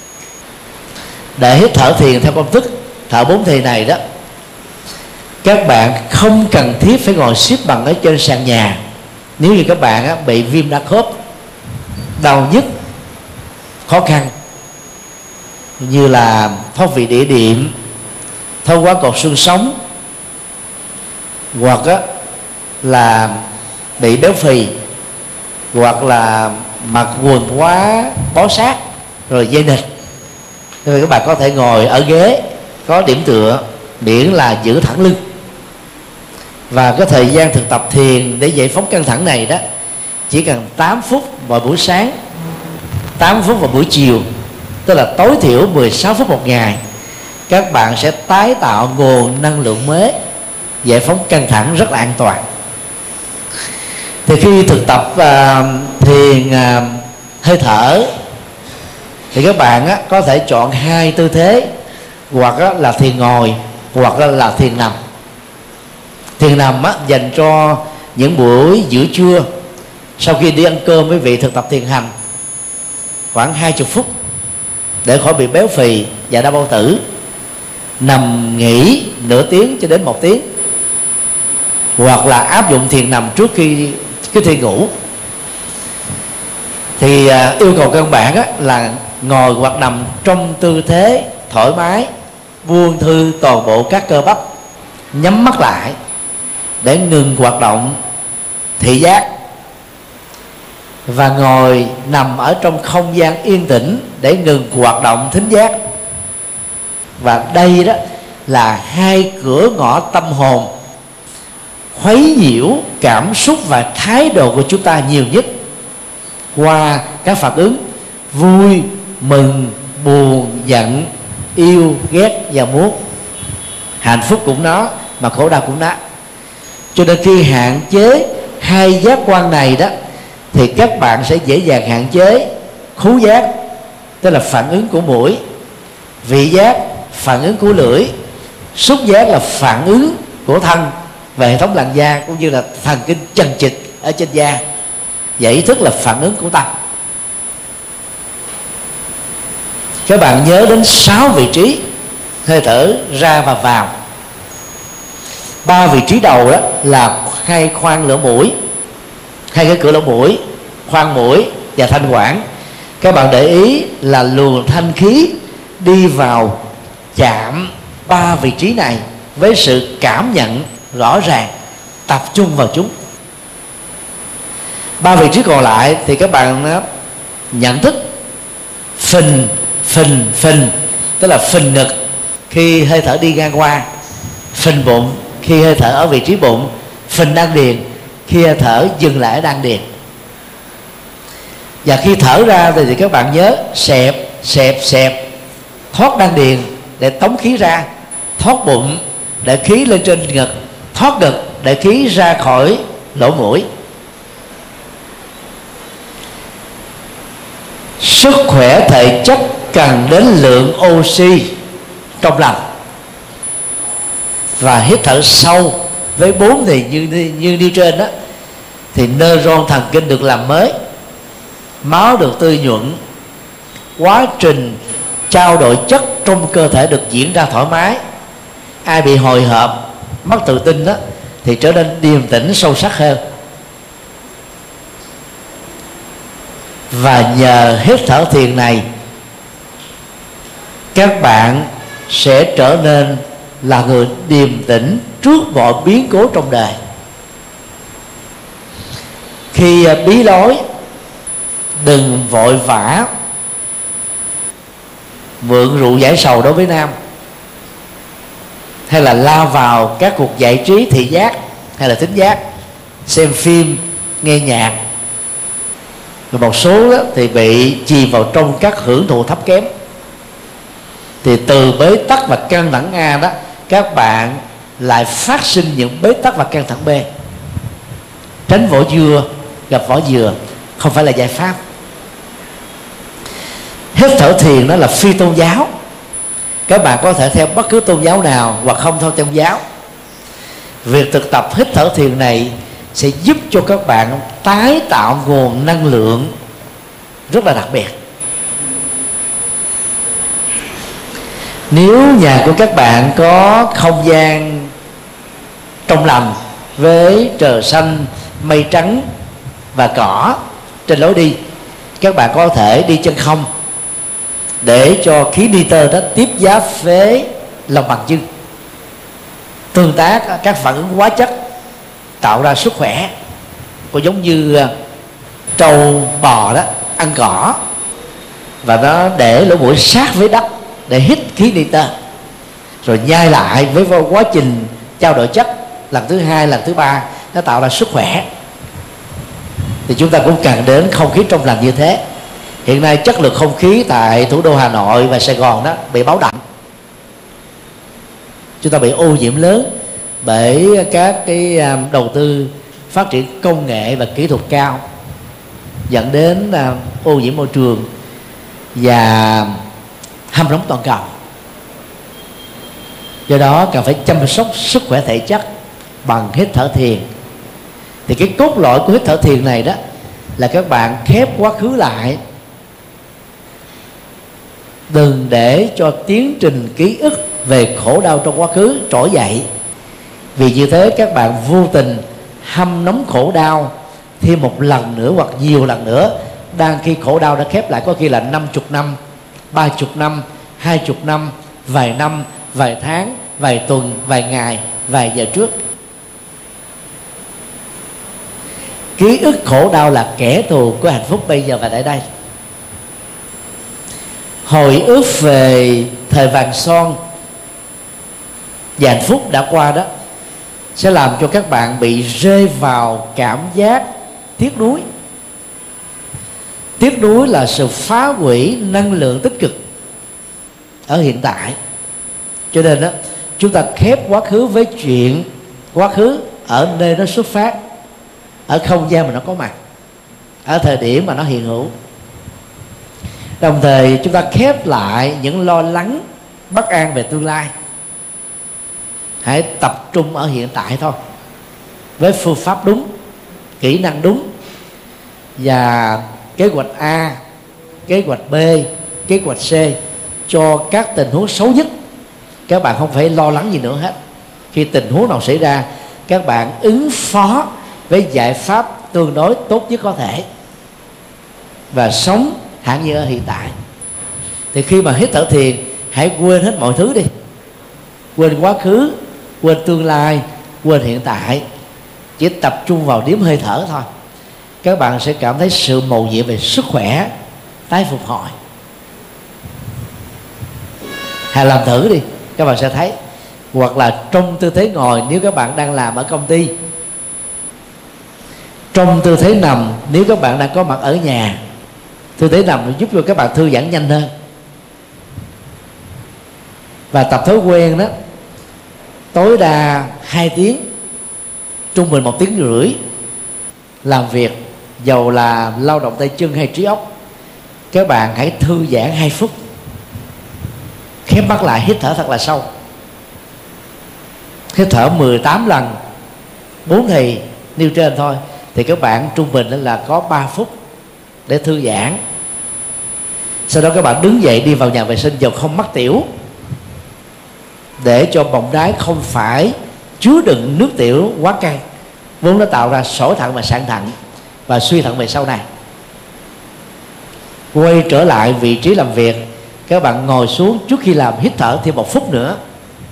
Để hít thở thiền theo công thức thở bốn thì này đó, các bạn không cần thiết phải ngồi xếp bằng ở trên sàn nhà. Nếu như các bạn á, bị viêm đa khớp, đau nhức, khó khăn như là thoát vị đĩa đệm, thoát quá cột xương sống, hoặc á, là bị béo phì, hoặc là mặc quần quá bó sát rồi dây nịch, thì các bạn có thể ngồi ở ghế có điểm tựa, miễn là giữ thẳng lưng. Và cái thời gian thực tập thiền để giải phóng căng thẳng này đó chỉ cần tám phút vào buổi sáng, tám phút vào buổi chiều, tức là tối thiểu mười sáu phút một ngày. Các bạn sẽ tái tạo nguồn năng lượng mới, giải phóng căng thẳng rất là an toàn. Thì khi thực tập uh, thiền uh, hơi thở thì các bạn á, có thể chọn hai tư thế, hoặc á, là thiền ngồi, hoặc á, là thiền nằm. Thiền nằm á, dành cho những buổi giữa trưa sau khi đi ăn cơm, quý vị thực tập thiền hành khoảng hai mươi phút để khỏi bị béo phì và đau bao tử. Nằm nghỉ nửa tiếng cho đến một tiếng, hoặc là áp dụng thiền nằm trước khi cái thiền ngủ. Thì à, yêu cầu căn bản á, là ngồi hoặc nằm trong tư thế thoải mái, buông thư toàn bộ các cơ bắp, nhắm mắt lại để ngừng hoạt động thị giác, và ngồi nằm ở trong không gian yên tĩnh để ngừng hoạt động thính giác. Và đây đó là hai cửa ngõ tâm hồn khuấy nhiễu cảm xúc và thái độ của chúng ta nhiều nhất, qua các phản ứng vui, mừng, buồn, giận, yêu, ghét và muốn. Hạnh phúc cũng nó, mà khổ đau cũng nó. Cho nên khi hạn chế hai giác quan này đó, thì các bạn sẽ dễ dàng hạn chế khứu giác, tức là phản ứng của mũi, vị giác, phản ứng của lưỡi, xúc giác là phản ứng của thân về hệ thống làn da, cũng như là thần kinh chằng chịt ở trên da, và ý thức là phản ứng của tâm. Các bạn nhớ đến sáu vị trí hơi thở ra và vào. Ba vị trí đầu đó là hai khoang lỗ mũi, hai cái cửa lỗ mũi, khoang mũi và thanh quản. Các bạn để ý là luồng thanh khí đi vào chạm ba vị trí này với sự cảm nhận rõ ràng, tập trung vào chúng. Ba vị trí còn lại thì các bạn nhận thức phình phình phình, tức là phình ngực khi hơi thở đi ngang qua, phình bụng khi hơi thở ở vị trí bụng, phình đan điền khi hơi thở dừng lại ở đan điền. Và khi thở ra thì, thì các bạn nhớ xẹp xẹp xẹp, thoát đan điền để tống khí ra, thoát bụng để khí lên trên ngực, thoát ngực để khí ra khỏi lỗ mũi. Sức khỏe thể chất cần đến lượng oxy trong lòng, và hít thở sâu với bốn thì như như như trên đó, thì neuron thần kinh được làm mới, máu được tươi nhuận, quá trình trao đổi chất trong cơ thể được diễn ra thoải mái. Ai bị hồi hộp, mất tự tin đó thì trở nên điềm tĩnh sâu sắc hơn. Và nhờ hít thở thiền này, các bạn sẽ trở nên là người điềm tĩnh trước mọi biến cố trong đời. Khi bí lối, đừng vội vã mượn rượu giải sầu đối với nam, hay là lao vào các cuộc giải trí thị giác hay là thính giác, xem phim, nghe nhạc. Và một số đó thì bị chìm vào trong các hưởng thụ thấp kém. Thì từ bế tắc và căng thẳng A đó, các bạn lại phát sinh những bế tắc và căng thẳng B. Tránh vỏ dừa gặp vỏ dừa không phải là giải pháp. Hít thở thiền đó là phi tôn giáo. Các bạn có thể theo bất cứ tôn giáo nào hoặc không theo tôn giáo. Việc thực tập hít thở thiền này sẽ giúp cho các bạn tái tạo nguồn năng lượng rất là đặc biệt. Nếu nhà của các bạn có không gian trong lành với trời xanh, mây trắng và cỏ trên lối đi, các bạn có thể đi chân không để cho khí nitơ đó tiếp giáp với lòng bàn chân, tương tác các phản ứng hóa chất tạo ra sức khỏe. Có giống như trâu bò đó ăn cỏ và nó để lỗ mũi sát với đất để hít khí nitơ, rồi nhai lại với quá trình trao đổi chất lần thứ hai, lần thứ ba, nó tạo ra sức khỏe. Thì chúng ta cũng cần đến không khí trong lành như thế. Hiện nay chất lượng không khí tại thủ đô Hà Nội và Sài Gòn đó bị báo động. Chúng ta bị ô nhiễm lớn bởi các cái đầu tư phát triển công nghệ và kỹ thuật cao, dẫn đến ô nhiễm môi trường và hâm nóng toàn cầu. Do đó cần phải chăm sóc sức khỏe thể chất bằng hít thở thiền. Thì cái cốt lõi của hít thở thiền này đó là các bạn khép quá khứ lại, đừng để cho tiến trình ký ức về khổ đau trong quá khứ trỗi dậy. Vì như thế các bạn vô tình hâm nóng khổ đau thêm một lần nữa hoặc nhiều lần nữa, đang khi khổ đau đã khép lại có khi là năm chục năm, ba chục năm, hai chục năm, vài năm, vài tháng, vài tuần, vài ngày, vài giờ trước. Ký ức khổ đau là kẻ thù của hạnh phúc bây giờ và tại đây. Hồi ức về thời vàng son và hạnh phúc đã qua đó sẽ làm cho các bạn bị rơi vào cảm giác tiếc nuối. Tiếc nuối là sự phá hủy năng lượng tích cực ở hiện tại. Cho nên đó, chúng ta khép quá khứ với chuyện quá khứ ở nơi nó xuất phát, ở không gian mà nó có mặt, ở thời điểm mà nó hiện hữu. Đồng thời chúng ta khép lại những lo lắng bất an về tương lai. Hãy tập trung ở hiện tại thôi, với phương pháp đúng, kỹ năng đúng, và kế hoạch A, kế hoạch B, kế hoạch C cho các tình huống xấu nhất. Các bạn không phải lo lắng gì nữa hết. Khi tình huống nào xảy ra, các bạn ứng phó với giải pháp tương đối tốt nhất có thể và sống hẳn như ở hiện tại. Thì khi mà hít thở thiền, hãy quên hết mọi thứ đi. Quên quá khứ, quên tương lai, quên hiện tại. Chỉ tập trung vào điếm hơi thở thôi. Các bạn sẽ cảm thấy sự mầu nhiệm về sức khỏe tái phục hồi. Hãy làm thử đi, các bạn sẽ thấy. Hoặc là trong tư thế ngồi nếu các bạn đang làm ở công ty, trong tư thế nằm nếu các bạn đang có mặt ở nhà. Tư thế nằm giúp cho các bạn thư giãn nhanh hơn. Và tập thói quen đó, tối đa hai tiếng, trung bình một tiếng rưỡi làm việc, dầu là lao động tay chân hay trí óc, các bạn hãy thư giãn hai phút, khép mắt lại, hít thở thật là sâu. Hít thở mười tám lần bốn thầy nêu trên thôi, thì các bạn trung bình là có ba phút để thư giãn. Sau đó các bạn đứng dậy đi vào nhà vệ sinh và không mắc tiểu, để cho bọng đái không phải chứa đựng nước tiểu quá cay, vốn nó tạo ra sỏi thận và sạn thận và suy thận về sau này. Quay trở lại vị trí làm việc, các bạn ngồi xuống, trước khi làm hít thở thêm một phút nữa.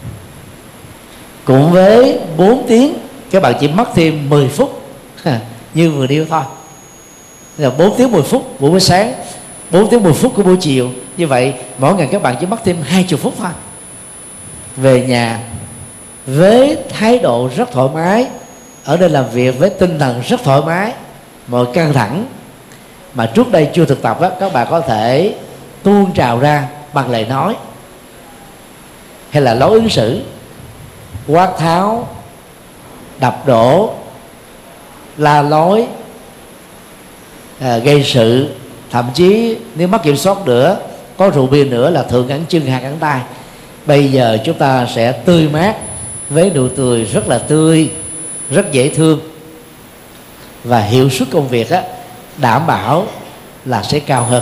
Cũng với bốn tiếng, các bạn chỉ mất thêm mười phút như vừa nêu thôi. Là bốn tiếng mười phút buổi sáng, bốn tiếng mười phút của buổi chiều. Như vậy mỗi ngày các bạn chỉ mất thêm hai mươi phút thôi. Về nhà với thái độ rất thoải mái, ở đây làm việc với tinh thần rất thoải mái, mọi căng thẳng mà trước đây chưa thực tập đó, các bạn có thể tuôn trào ra bằng lời nói hay là lối ứng xử, quát tháo, đập đổ, la lối, à, gây sự, thậm chí nếu mất kiểm soát nữa, có rượu bia nữa là thượng cẳng chân hạ cẳng tay. Bây giờ chúng ta sẽ tươi mát với nụ cười rất là tươi, rất dễ thương, và hiệu suất công việc á, đảm bảo là sẽ cao hơn.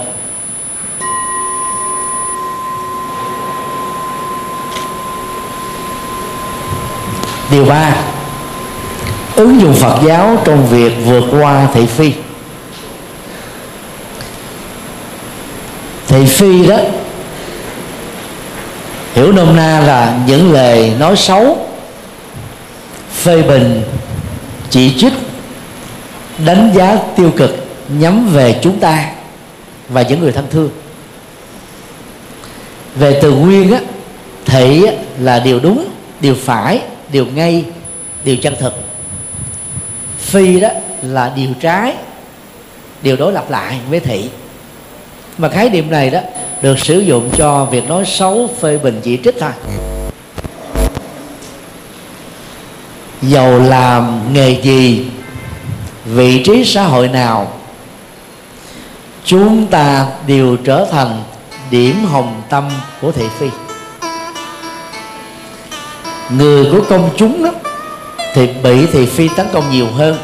Điều ba, ứng dụng Phật giáo trong việc vượt qua thị phi. Thị phi đó hiểu nôm na là những lời nói xấu, phê bình, chỉ trích, đánh giá tiêu cực nhắm về chúng ta và những người thân thương. Về từ nguyên á, thị á, là điều đúng, điều phải, điều ngay, điều chân thực. Phi đó là điều trái, điều đối lập lại với thị. Mà khái niệm này đó được sử dụng cho việc nói xấu, phê bình, chỉ trích thôi. Dầu làm nghề gì, vị trí xã hội nào, chúng ta đều trở thành điểm hồng tâm của thị phi. Người của công chúng đó thì bị thị phi tấn công nhiều hơn.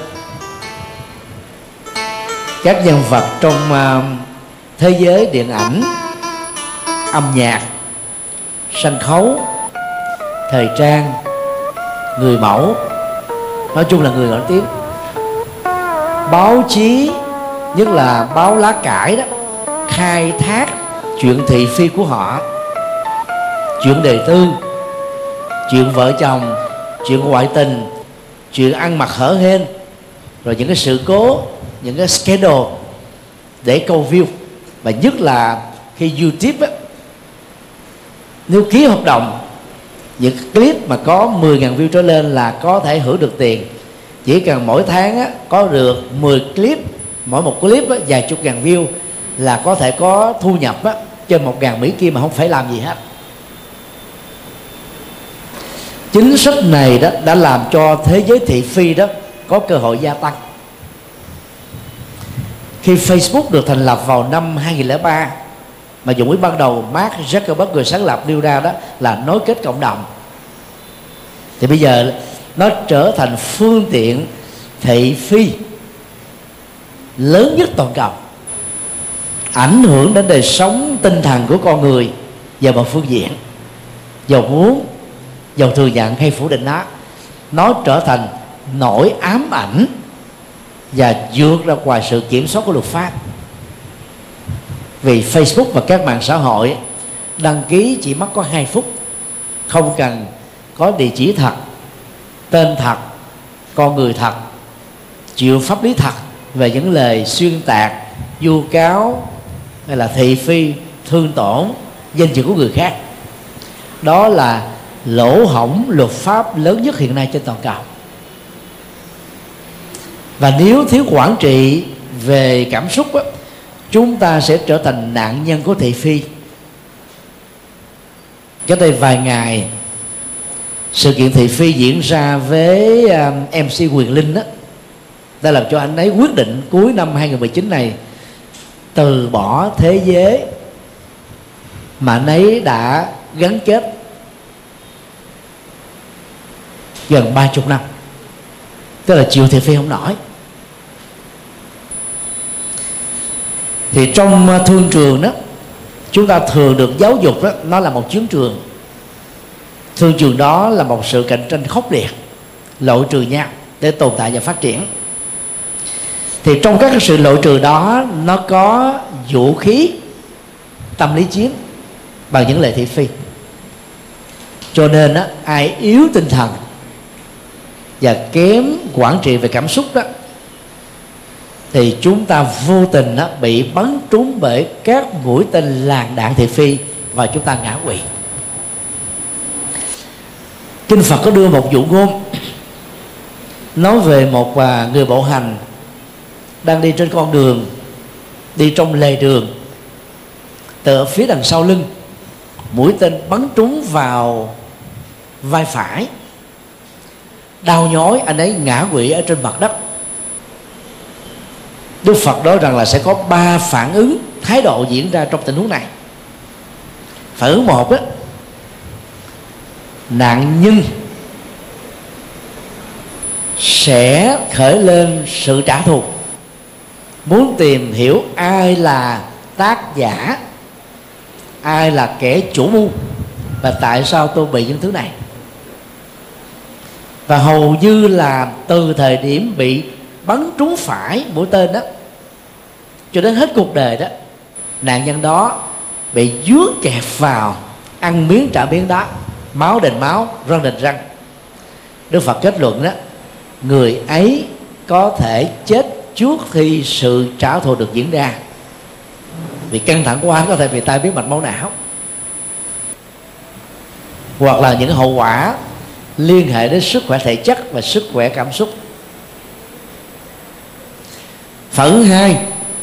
Các nhân vật trong uh, thế giới điện ảnh, âm nhạc, sân khấu, thời trang, người mẫu, nói chung là người nổi tiếng, báo chí, nhất là báo lá cải đó, khai thác chuyện thị phi của họ, chuyện đời tư, chuyện vợ chồng, chuyện ngoại tình, chuyện ăn mặc hở hên, rồi những cái sự cố, những cái scandal để câu view. Và nhất là khi YouTube á, nếu ký hợp đồng, những clip mà có mười nghìn view trở lên là có thể hưởng được tiền. Chỉ cần mỗi tháng á, có được mười clip, mỗi một clip á, vài chục ngàn view là có thể có thu nhập á, trên một ngàn Mỹ Kim mà không phải làm gì hết. Chính sách này đó đã làm cho thế giới thị phi đó có cơ hội gia tăng. Khi Facebook được thành lập vào năm hai nghìn lẻ ba, mà dụng ý ban đầu Mark Zuckerberg, người sáng lập, nêu ra đó là nối kết cộng đồng, thì bây giờ nó trở thành phương tiện thị phi lớn nhất toàn cầu, ảnh hưởng đến đời sống tinh thần của con người vào một phương diện. Dầu muốn, dầu thừa nhận hay phủ định nó, nó trở thành nỗi ám ảnh và vượt ra ngoài sự kiểm soát của luật pháp. Vì Facebook và các mạng xã hội đăng ký chỉ mất có hai phút, không cần có địa chỉ thật, tên thật, con người thật, chịu pháp lý thật về những lời xuyên tạc, vu cáo hay là thị phi, thương tổn danh dự của người khác. Đó là lỗ hổng luật pháp lớn nhất hiện nay trên toàn cầu. Và nếu thiếu quản trị về cảm xúc á, chúng ta sẽ trở thành nạn nhân của thị phi. Cách đây vài ngày, sự kiện thị phi diễn ra với um, em xê Quyền Linh đó, đã làm cho anh ấy quyết định cuối năm hai nghìn mười chín này từ bỏ thế giới mà anh ấy đã gắn kết gần ba mươi năm. tức là chịu thị phi không nổi. Thì trong thương trường đó, chúng ta thường được giáo dục đó, nó là một chiến trường. Thương trường đó là một sự cạnh tranh khốc liệt, loại trừ nhau để tồn tại và phát triển. Thì trong các sự loại trừ đó, nó có vũ khí tâm lý chiến bằng những lời thị phi. Cho nên đó, ai yếu tinh thần và kém quản trị về cảm xúc đó, thì chúng ta vô tình đó, bị bắn trúng bởi các mũi tên làn đạn thị phi và chúng ta ngã quỵ. Kinh Phật có đưa một dụ ngôn nói về một người bộ hành đang đi trên con đường, đi trong lề đường. Từ ở phía đằng sau lưng, mũi tên bắn trúng vào vai phải, đau nhói, anh ấy ngã quỵ ở trên mặt đất. Đức Phật nói rằng là sẽ có ba phản ứng thái độ diễn ra trong tình huống này. Phản ứng một đó, nạn nhân sẽ khởi lên sự trả thù, muốn tìm hiểu ai là tác giả, ai là kẻ chủ mưu và tại sao tôi bị những thứ này. Và hầu như là từ thời điểm bị bắn trúng phải mũi tên đó cho đến hết cuộc đời đó, nạn nhân đó bị dướng kẹt vào ăn miếng trả miếng đó, máu đền máu, răng đền răng. Đức Phật kết luận đó, người ấy có thể chết trước khi sự trả thù được diễn ra, vì căng thẳng quá có thể bị tai biến mạch máu não, hoặc là những hậu quả liên hệ đến sức khỏe thể chất và sức khỏe cảm xúc. Phản ứng hai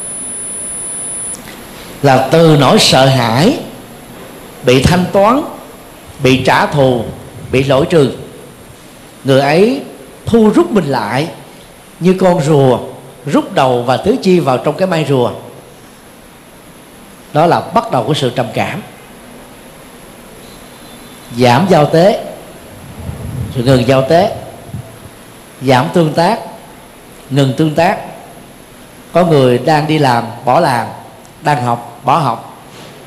là từ nỗi sợ hãi bị thanh toán, bị trả thù, bị lỗi trừ, người ấy thu rút mình lại như con rùa rút đầu và tứ chi vào trong cái mai rùa. Đó là bắt đầu của sự trầm cảm, giảm giao tế, sự ngừng giao tế, giảm tương tác, ngừng tương tác. Có người đang đi làm bỏ làm, đang học bỏ học,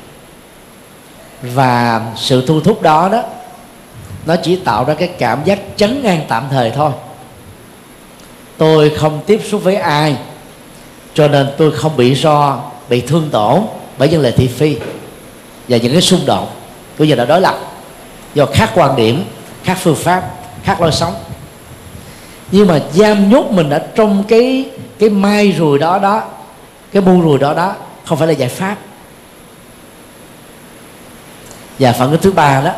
và sự thu thúc đó đó nó chỉ tạo ra cái cảm giác chấn an tạm thời thôi. Tôi không tiếp xúc với ai, cho nên tôi không bị do bị thương tổn bởi những lời thị phi và những cái xung đột của giờ đã đối lập do khác quan điểm, khác phương pháp, khác lối sống. Nhưng mà giam nhốt mình ở trong cái cái mai rùi đó đó, cái bu rùi đó đó không phải là giải pháp. Và phản ứng thứ ba đó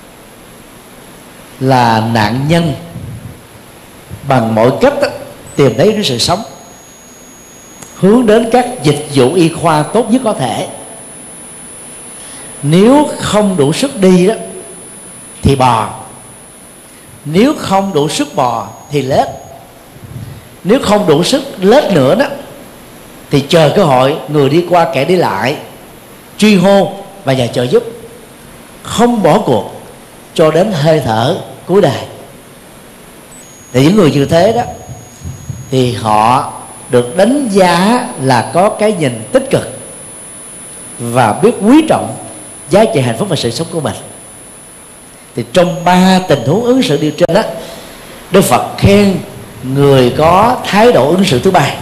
là nạn nhân bằng mọi cách đó, tìm thấy cái sự sống, hướng đến các dịch vụ y khoa tốt nhất có thể. Nếu không đủ sức đi đó thì bò, nếu không đủ sức bò thì lết, nếu không đủ sức lết nữa đó thì chờ cơ hội người đi qua kẻ đi lại truy hô và nhờ trợ giúp, không bỏ cuộc cho đến hơi thở cuối đời. Thì những người như thế đó thì họ được đánh giá là có cái nhìn tích cực và biết quý trọng giá trị hạnh phúc và sự sống của mình. Thì trong ba tình huống ứng xử điều trên đó, Đức Phật khen người có thái độ ứng xử thứ ba.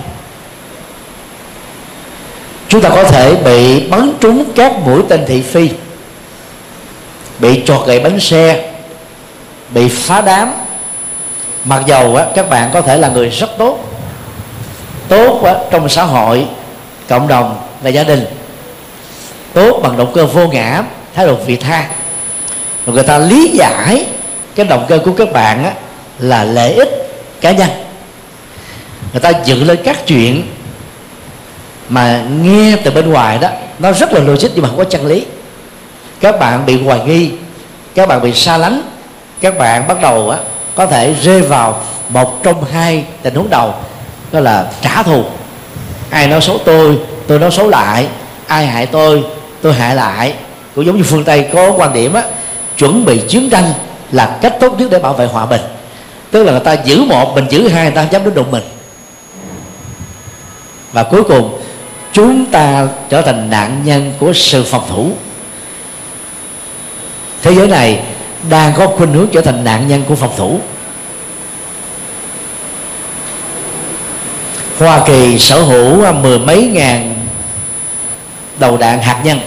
Chúng ta có thể bị bắn trúng các mũi tên thị phi, bị trọt gậy bánh xe, bị phá đám, mặc dầu á, các bạn có thể là người rất tốt, tốt á, trong xã hội, cộng đồng và gia đình, tốt bằng động cơ vô ngã, thái độ vị tha. Rồi người ta lý giải cái động cơ của các bạn á, là lợi ích cá nhân. Người ta dựng lên các chuyện mà nghe từ bên ngoài đó nó rất là logic nhưng mà không có chân lý. Các bạn bị hoài nghi, các bạn bị xa lánh, các bạn bắt đầu á, có thể rơi vào một trong hai tình huống đầu, đó là trả thù. Ai nói xấu tôi, tôi nói xấu lại. Ai hại tôi, tôi hại lại. Cũng giống như phương Tây có quan điểm á, chuẩn bị chiến tranh là cách tốt nhất để bảo vệ hòa bình. Tức là người ta giữ một, mình giữ hai, người ta không dám đến đụng mình. Và cuối cùng chúng ta trở thành nạn nhân của sự phòng thủ. Thế giới này đang có khuynh hướng trở thành nạn nhân của phòng thủ. Hoa Kỳ sở hữu mười mấy ngàn đầu đạn hạt nhân,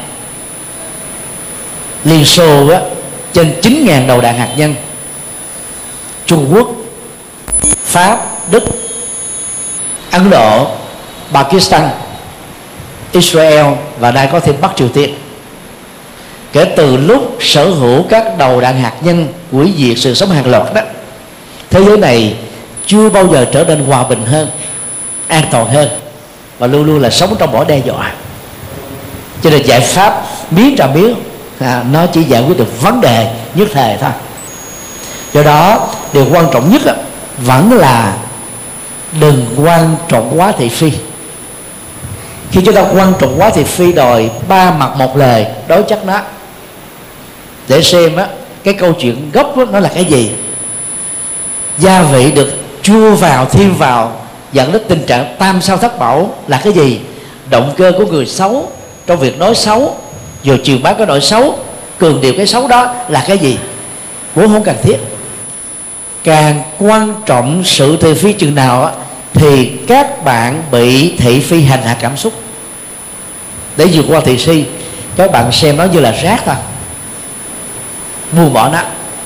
Liên Xô á, trên chín ngàn đầu đạn hạt nhân, Trung Quốc, Pháp, Đức, Ấn Độ, Pakistan, Israel và nay có thêm Bắc Triều Tiên. Kể từ lúc sở hữu các đầu đạn hạt nhân hủy diệt sự sống hàng loạt đó, thế giới này chưa bao giờ trở nên hòa bình hơn, an toàn hơn, và luôn luôn là sống trong mối đe dọa. Cho nên giải pháp miếng trả miếng, à, nó chỉ giải quyết được vấn đề nhất thời thôi. Do đó điều quan trọng nhất á, vẫn là đừng quan trọng quá thị phi. Khi chúng ta quan trọng quá thị phi đòi ba mặt một lời, đối chất nó để xem á, cái câu chuyện gốc đó, nó là cái gì. Gia vị được chua vào, thêm vào, dẫn đến tình trạng tam sao thất bảo là cái gì. Động cơ của người xấu trong việc nói xấu, rồi truyền bá cái nỗi xấu, cường điệu cái xấu đó là cái gì, vốn không cần thiết. Càng quan trọng sự thị phi chừng nào á, thì các bạn bị thị phi hành hạ cảm xúc. Để vượt qua thị phi, các bạn xem nó như là rác thôi, buông bỏ nó.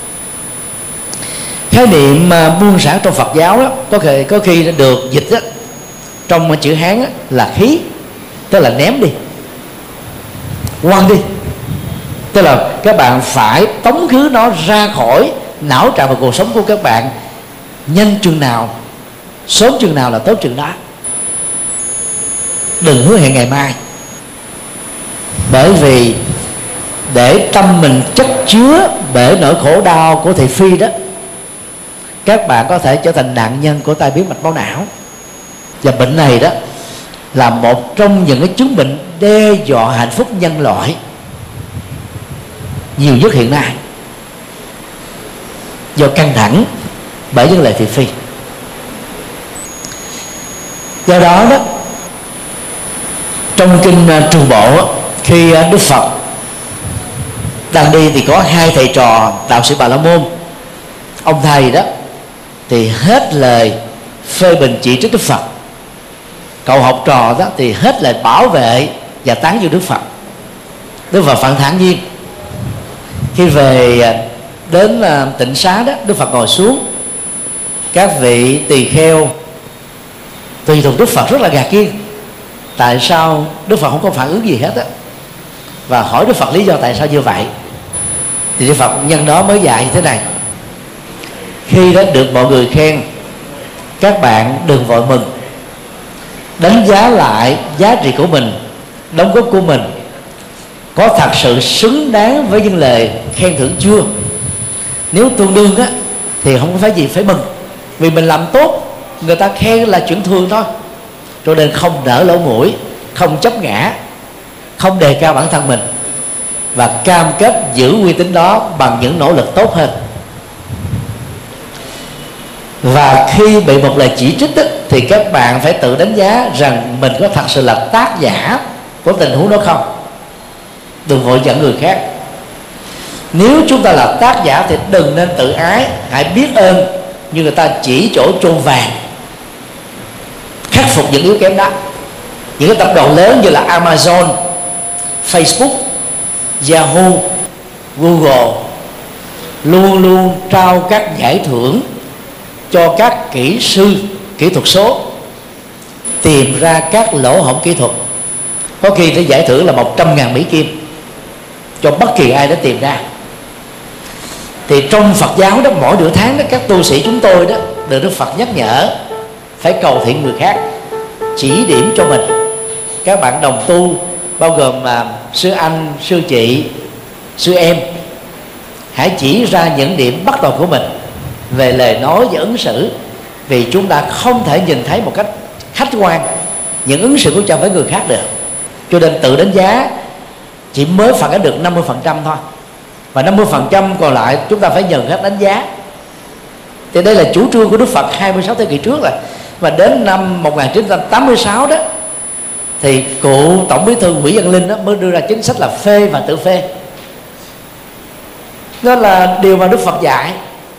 Khái niệm buông xả trong Phật giáo đó, có khi, có khi được dịch đó, trong chữ Hán đó, là khí, tức là ném đi, quăng đi. Tức là các bạn phải tống khứ nó ra khỏi não trạng và cuộc sống của các bạn, nhanh chừng nào, sớm chừng nào là tốt chừng đó. Đừng hứa hẹn ngày mai, bởi vì để tâm mình chất chứa bể nỗi khổ đau của thị phi đó, các bạn có thể trở thành nạn nhân của tai biến mạch máu não. Và bệnh này đó là một trong những cái chứng bệnh đe dọa hạnh phúc nhân loại nhiều nhất hiện nay, do căng thẳng bởi những lời thị phi. Do đó đó, trong kinh Trường Bộ, khi Đức Phật đang đi thì có hai thầy trò đạo sĩ Bà La Môn. Ông thầy đó thì hết lời phê bình chỉ trích Đức Phật, cậu học trò đó thì hết lời bảo vệ và tán dương Đức Phật. Đức Phật phận thản nhiên. Khi về đến tịnh xá đó, Đức Phật ngồi xuống, các vị tỳ kheo tùy thuộc Đức Phật rất là ngạc nhiên, tại sao Đức Phật không có phản ứng gì hết á, và hỏi Đức Phật lý do tại sao như vậy. Thì Đức Phật nhân đó mới dạy như thế này: khi đã được mọi người khen, các bạn đừng vội mừng, đánh giá lại giá trị của mình, đóng góp của mình có thật sự xứng đáng với những lời khen thưởng chưa. Nếu tương đương á thì không có phải gì phải mừng, vì mình làm tốt, người ta khen là chuyện thường thôi. Cho nên không nở lỗ mũi, không chấp ngã, không đề cao bản thân mình, và cam kết giữ uy tín đó bằng những nỗ lực tốt hơn. Và khi bị một lời chỉ trích đó, thì các bạn phải tự đánh giá rằng mình có thật sự là tác giả của tình huống đó không. Đừng vội giận người khác. Nếu chúng ta là tác giả thì đừng nên tự ái, hãy biết ơn như người ta chỉ chỗ chôn vàng, khắc phục những yếu kém đó. Những cái tập đoàn lớn như là Amazon, Facebook, Yahoo, Google luôn luôn trao các giải thưởng cho các kỹ sư kỹ thuật số tìm ra các lỗ hổng kỹ thuật. Có khi cái giải thưởng là một trăm ngàn Mỹ Kim cho bất kỳ ai đã tìm ra. Thì trong Phật giáo đó, mỗi nửa tháng đó, các tu sĩ chúng tôi đó được Đức Phật nhắc nhở phải cầu thiện người khác, chỉ điểm cho mình. Các bạn đồng tu bao gồm mà sư anh, sư chị, sư em, hãy chỉ ra những điểm bắt đầu của mình về lời nói và ứng xử, vì chúng ta không thể nhìn thấy một cách khách quan những ứng xử của cha với người khác được. Cho nên tự đánh giá chỉ mới phản ánh được năm mươi phần trăm thôi, và năm mươi phần trăm còn lại chúng ta phải nhờ khách đánh giá. Thì đây là chủ trương của Đức Phật hai mươi sáu thế kỷ trước rồi. Và đến năm một nghìn chín trăm tám mươi sáu đó thì cụ Tổng Bí thư Nguyễn Văn Linh đó mới đưa ra chính sách là phê và tự phê. Đó là điều mà Đức Phật dạy.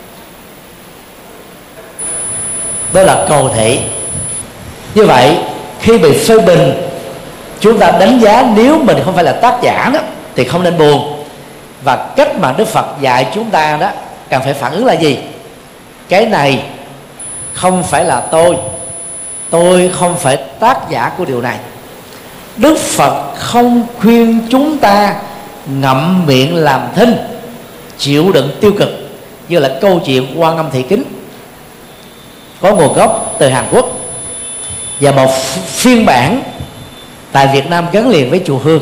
Đó là cầu thị. Như vậy khi bị phê bình, chúng ta đánh giá nếu mình không phải là tác giả đó thì không nên buồn. Và cách mà Đức Phật dạy chúng ta đó cần phải phản ứng là gì? Cái này không phải là tôi, tôi không phải tác giả của điều này. Đức Phật không khuyên chúng ta ngậm miệng làm thinh, chịu đựng tiêu cực, như là câu chuyện Quan Âm Thị Kính có nguồn gốc từ Hàn Quốc, và một phiên bản tại Việt Nam gắn liền với chùa Hương,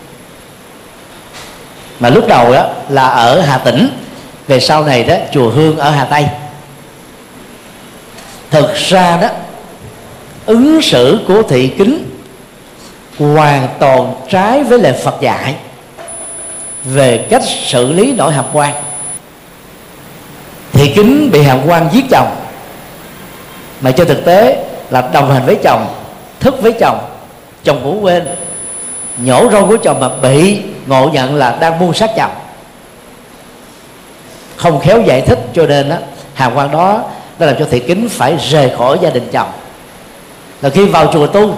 mà lúc đầu đó là ở Hà Tĩnh, về sau này đó chùa Hương ở Hà Tây. Thực ra đó, ứng xử của Thị Kính hoàn toàn trái với lời Phật dạy về cách xử lý nỗi hàm quan. Thị Kính bị hàm quan giết chồng, mà trên thực tế là đồng hành với chồng, thức với chồng, chồng ngủ quên, nhổ râu của chồng mà bị ngộ nhận là đang buôn sát chồng, không khéo giải thích, cho nên đó, hàm quan đó đã làm cho Thị Kính phải rời khỏi gia đình chồng. Là khi vào chùa tu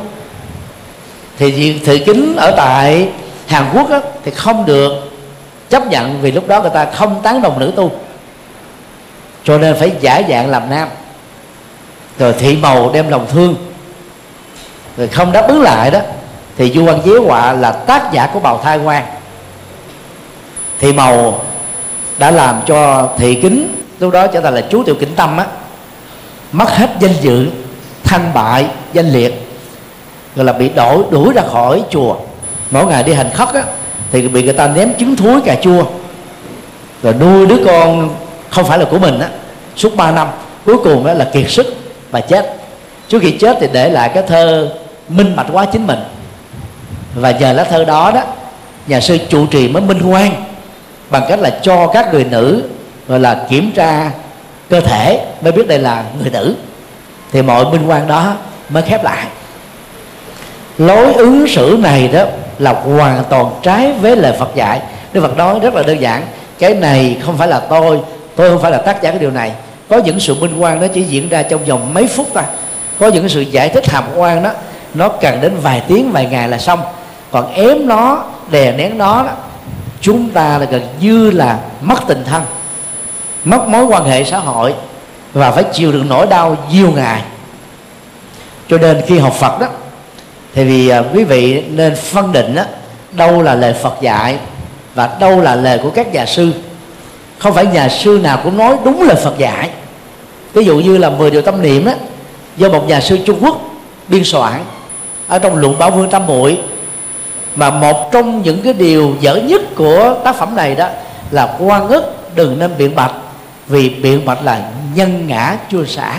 thì Thị Kính ở tại Hàn Quốc đó, thì không được chấp nhận, vì lúc đó người ta không tán đồng nữ tu, cho nên phải giả dạng làm nam. Rồi Thị Mầu đem lòng thương, rồi không đáp ứng lại đó thì vua Quan Chế Họa là tác giả của bào thai quan. Thị Mầu đã làm cho Thị Kính lúc đó trở thành là chú Tiểu Kính Tâm á, mất hết danh dự, thanh bại, danh liệt, rồi là bị đuổi đuổi ra khỏi chùa. Mỗi ngày đi hành khất á thì bị người ta ném trứng thúi cà chua, rồi nuôi đứa con không phải là của mình á suốt ba năm, cuối cùng đó là kiệt sức và chết. Trước khi chết thì để lại cái thơ minh bạch quá chính mình, và nhờ lá thơ đó đó nhà sư trụ trì mới minh oan bằng cách là cho các người nữ gọi là kiểm tra cơ thể mới biết đây là người nữ, thì mọi minh oan đó mới khép lại. Lối ứng xử này đó là hoàn toàn trái với lời Phật dạy. Đức Phật nói rất là đơn giản: cái này không phải là tôi, tôi không phải là tác giả cái điều này. Có những sự minh oan nó chỉ diễn ra trong vòng mấy phút thôi, có những sự giải thích hàm oan đó nó cần đến vài tiếng vài ngày là xong. Còn ém nó, đè nén nó đó, chúng ta là gần như là mất tình thân, mất mối quan hệ xã hội, và phải chịu đựng nỗi đau nhiều ngày. Cho nên khi học Phật đó thì vì uh, quý vị nên phân định đó, đâu là lời Phật dạy và đâu là lời của các nhà sư. Không phải nhà sư nào cũng nói đúng lời Phật dạy. Ví dụ như là mười điều tâm niệm đó, do một nhà sư Trung Quốc biên soạn ở trong Luận Bảo Vương Tam Muội, mà một trong những cái điều dở nhất của tác phẩm này đó là oan ức đừng nên biện bạch, vì biện bạch là nhân ngã chua xả.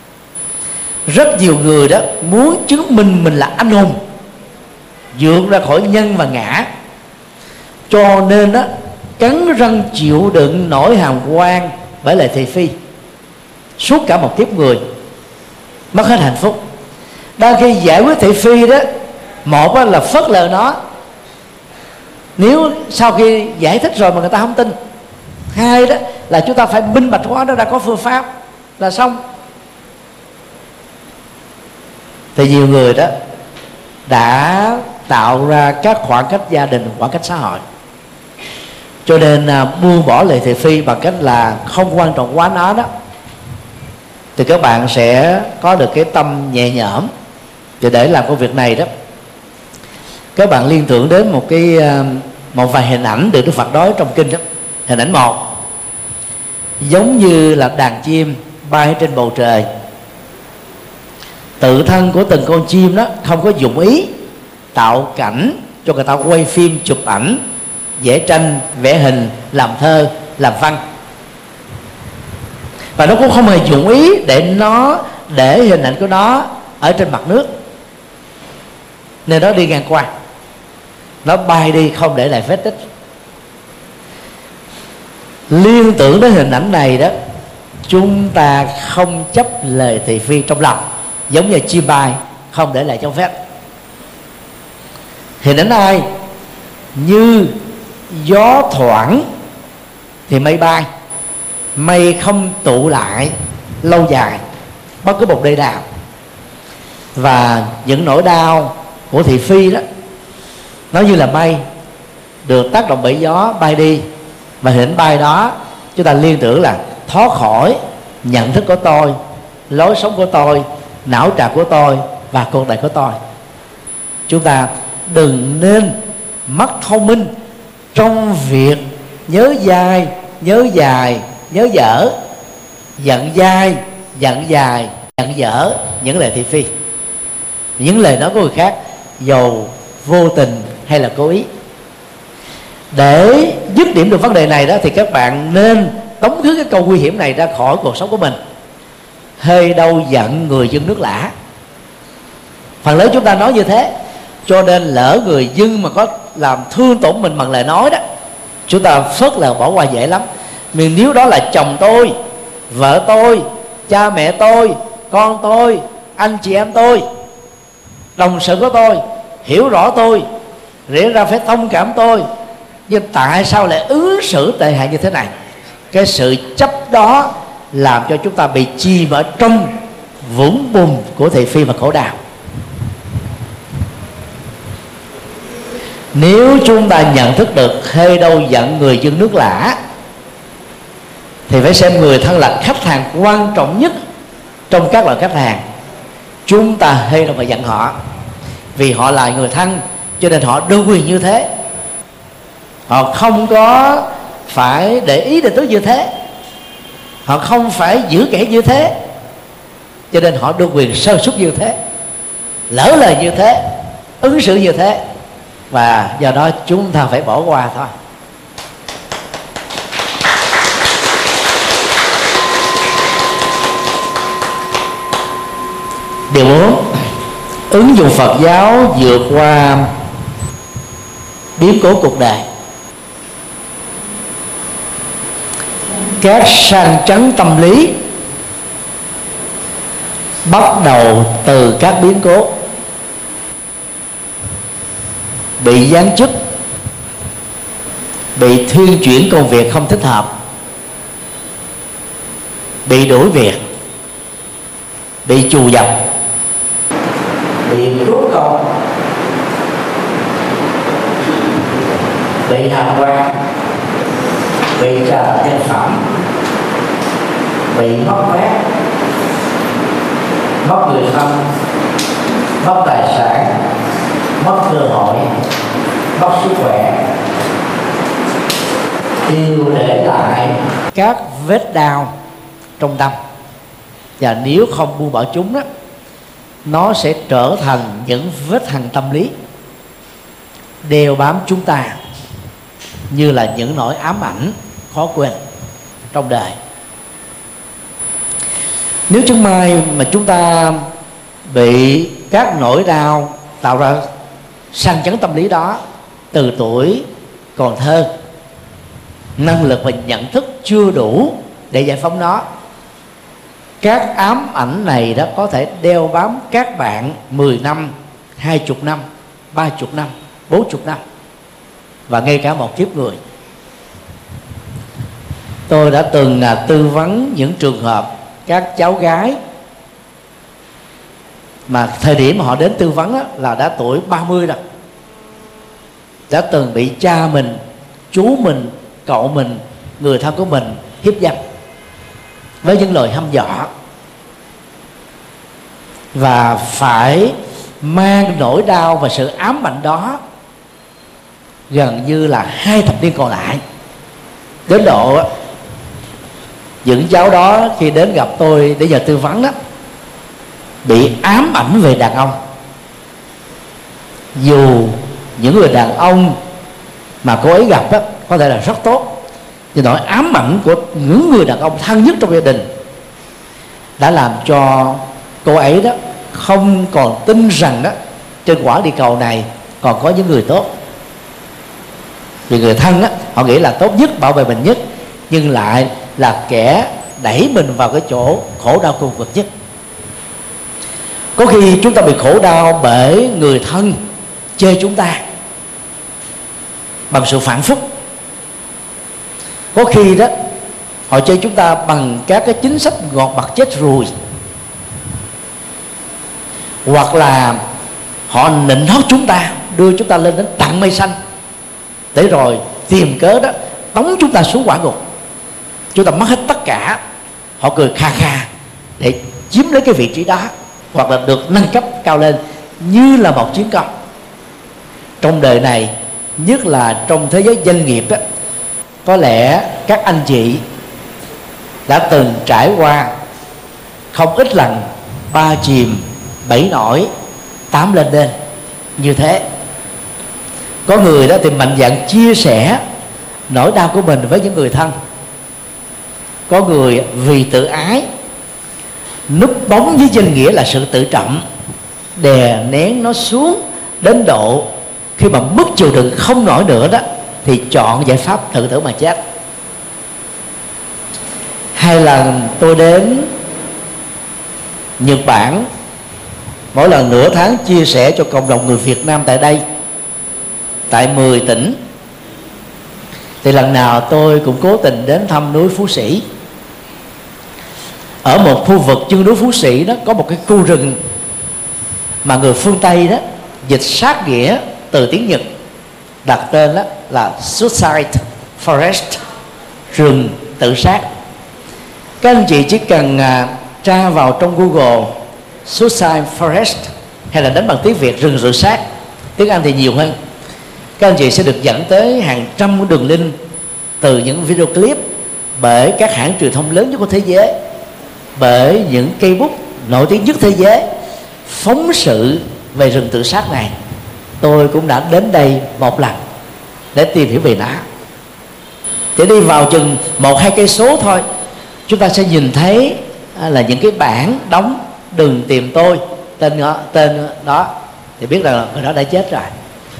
Rất nhiều người đó muốn chứng minh mình là anh hùng, vượt ra khỏi nhân và ngã, cho nên đó cắn răng chịu đựng nỗi hàm oan bởi lời thị phi suốt cả một kiếp người, mất hết hạnh phúc. Đang khi giải quyết thị phi đó, một là phớt lờ nó, nếu sau khi giải thích rồi mà người ta không tin. Hai đó là chúng ta phải minh bạch hóa, nó đã có phương pháp là xong. Thì nhiều người đó đã tạo ra các khoảng cách gia đình, khoảng cách xã hội, cho nên à, buông bỏ lời thị phi bằng cách là không quan trọng quá nó đó, thì các bạn sẽ có được cái tâm nhẹ nhõm. Và để làm công việc này đó, các bạn liên tưởng đến một cái một vài hình ảnh được Đức Phật nói trong kinh đó. Hình ảnh một, giống như là đàn chim bay trên bầu trời, tự thân của từng con chim đó không có dụng ý tạo cảnh cho người ta quay phim, chụp ảnh, vẽ tranh, vẽ hình, làm thơ, làm văn, và nó cũng không hề dụng ý để nó để hình ảnh của nó ở trên mặt nước, nên nó đi ngang qua, nó bay đi không để lại vết tích. Liên tưởng đến hình ảnh này đó, chúng ta không chấp lời thị phi trong lòng, giống như chim bay không để lại dấu vết. Thì đến ai như gió thoảng thì mây bay, mây không tụ lại lâu dài bất cứ một nơi nào. Và những nỗi đau của thị phi đó, nó như là mây được tác động bởi gió bay đi, và hình bay đó chúng ta liên tưởng là thoát khỏi nhận thức của tôi, lối sống của tôi, não trạng của tôi và cuộc đời của tôi. Chúng ta đừng nên mất thông minh trong việc nhớ dai, nhớ dài, nhớ dở, giận dai, giận dài, giận dở những lời thị phi, những lời nói của người khác, dầu vô tình hay là cố ý. Để dứt điểm được vấn đề này đó, thì các bạn nên tống khứ cái câu nguy hiểm này ra khỏi cuộc sống của mình. Hơi đâu giận người dân nước lã. Phần lớn chúng ta nói như thế, cho nên lỡ người dân mà có làm thương tổn mình bằng lời nói đó, chúng ta phớt lờ bỏ qua dễ lắm. Nhưng nếu đó là chồng tôi, vợ tôi, cha mẹ tôi, con tôi, anh chị em tôi, đồng sự của tôi, hiểu rõ tôi, rẽ ra phải thông cảm tôi, nhưng tại sao lại ứng xử tệ hại như thế này? Cái sự chấp đó làm cho chúng ta bị chìm ở trong vũng bùn của thị phi và khổ đau. Nếu chúng ta nhận thức được hơi đâu giận người dân nước lã, thì phải xem người thân là khách hàng quan trọng nhất trong các loại khách hàng. Chúng ta hơi đâu mà giận họ, vì họ là người thân, cho nên họ đương quyền như thế. Họ không có phải để ý đến tôi như thế, họ không phải giữ kẻ như thế, cho nên họ đương quyền sơ suất như thế, lỡ lời như thế, ứng xử như thế. Và do đó chúng ta phải bỏ qua thôi. Điều bốn, ứng dụng Phật giáo vượt qua biến cố cuộc đời. Các sang chấn tâm lý bắt đầu từ các biến cố: bị giáng chức, bị thuyên chuyển công việc không thích hợp, bị đuổi việc, bị trù dập, bị rút công, bị hàm quan, bị trà nhân phẩm, bị mất mát, mất người thân, mất tài sản, mất cơ hội, mất sức khỏe, đều để lại các vết đau trong tâm. Và nếu không buông bỏ chúng đó, nó sẽ trở thành những vết hằn tâm lý đeo bám chúng ta như là những nỗi ám ảnh khó quên trong đời. Nếu chẳng may mà chúng ta bị các nỗi đau tạo ra sang chấn tâm lý đó từ tuổi còn thơ, năng lực và nhận thức chưa đủ để giải phóng nó, các ám ảnh này đó có thể đeo bám các bạn mười năm, hai mươi năm, ba mươi năm, bốn mươi năm, và ngay cả một kiếp người. Tôi đã từng là tư vấn những trường hợp các cháu gái mà thời điểm mà họ đến tư vấn là đã tuổi ba mươi rồi, đã từng bị cha mình, chú mình, cậu mình, người thân của mình hiếp dâm với những lời hăm dọa, và phải mang nỗi đau và sự ám ảnh đó gần như là hai thập niên còn lại. Đến độ những cháu đó khi đến gặp tôi để nhờ tư vấn đó, bị ám ảnh về đàn ông. Dù những người đàn ông mà cô ấy gặp đó có thể là rất tốt, nhưng nỗi ám ảnh của những người đàn ông thân nhất trong gia đình đã làm cho cô ấy đó không còn tin rằng đó trên quả địa cầu này còn có những người tốt. Vì người thân đó, họ nghĩ là tốt nhất, bảo vệ mình nhất, nhưng lại là kẻ đẩy mình vào cái chỗ khổ đau cùng cực nhất. Có khi chúng ta bị khổ đau bởi người thân chê chúng ta bằng sự phản phúc. Có khi đó họ chê chúng ta bằng các cái chính sách ngọt bạc chết ruồi, hoặc là họ nịnh hót chúng ta, đưa chúng ta lên đến tận mây xanh, để rồi tìm cớ đó tống chúng ta xuống quả ngục. Chúng ta mất hết tất cả, họ cười kha kha để chiếm lấy cái vị trí đó, hoặc là được nâng cấp cao lên như là một chiến công. Trong đời này, nhất là trong thế giới doanh nghiệp đó, có lẽ các anh chị đã từng trải qua không ít lần ba chìm bảy nổi tám lên đên như thế. Có người đó thì mạnh dạn chia sẻ nỗi đau của mình với những người thân. Có người vì tự ái núp bóng với danh nghĩa là sự tự trọng, đè nén nó xuống đến độ khi mà mức chịu đựng không nổi nữa đó thì chọn giải pháp tự tử mà chết. Hai lần tôi đến Nhật Bản, mỗi lần nửa tháng chia sẻ cho cộng đồng người Việt Nam tại đây, tại mười tỉnh, thì lần nào tôi cũng cố tình đến thăm núi Phú Sĩ. Ở một khu vực chân núi Phú Sĩ đó có một cái khu rừng mà người phương Tây đó dịch sát nghĩa từ tiếng Nhật, đặt tên đó là Suicide Forest, rừng tự sát. Các anh chị chỉ cần à, tra vào trong Google Suicide Forest hay là đánh bằng tiếng Việt rừng tự sát, tiếng Anh thì nhiều hơn, các anh chị sẽ được dẫn tới hàng trăm đường link từ những video clip bởi các hãng truyền thông lớn nhất của thế giới, bởi những cây bút nổi tiếng nhất thế giới phóng sự về rừng tự sát này. Tôi cũng đã đến đây một lần để tìm hiểu về nó. Để đi vào chừng một hai cây số thôi, chúng ta sẽ nhìn thấy là những cái bảng đóng đừng tìm tôi, tên đó, tên đó thì biết rằng là người đó đã chết rồi.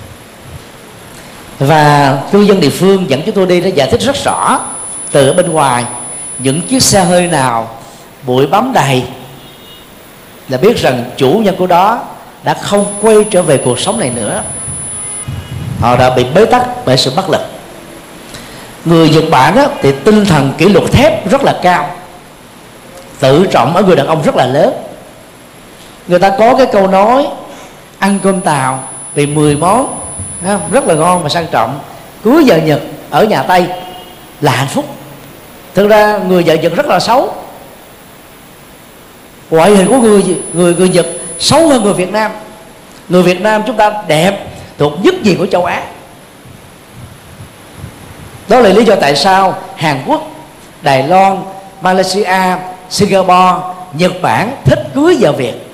Và cư dân địa phương dẫn chúng tôi đi đã giải thích rất rõ từ ở bên ngoài những chiếc xe hơi nào bụi bám đầy là biết rằng chủ nhân của đó đã không quay trở về cuộc sống này nữa, họ đã bị bế tắc bởi sự bất lực. Người Nhật Bản đó, thì tinh thần kỷ luật thép rất là cao, tự trọng ở người đàn ông rất là lớn. Người ta có cái câu nói ăn cơm tàu vì mười món rất là ngon và sang trọng, cưới vợ Nhật ở nhà Tây là hạnh phúc. Thực ra người vợ Nhật rất là xấu, ngoại hình của người người người Nhật xấu hơn người Việt Nam. Người Việt Nam chúng ta đẹp thuộc nhất nhì của châu Á. Đó là lý do tại sao Hàn Quốc, Đài Loan, Malaysia, Singapore, Nhật Bản thích cưới vợ Việt.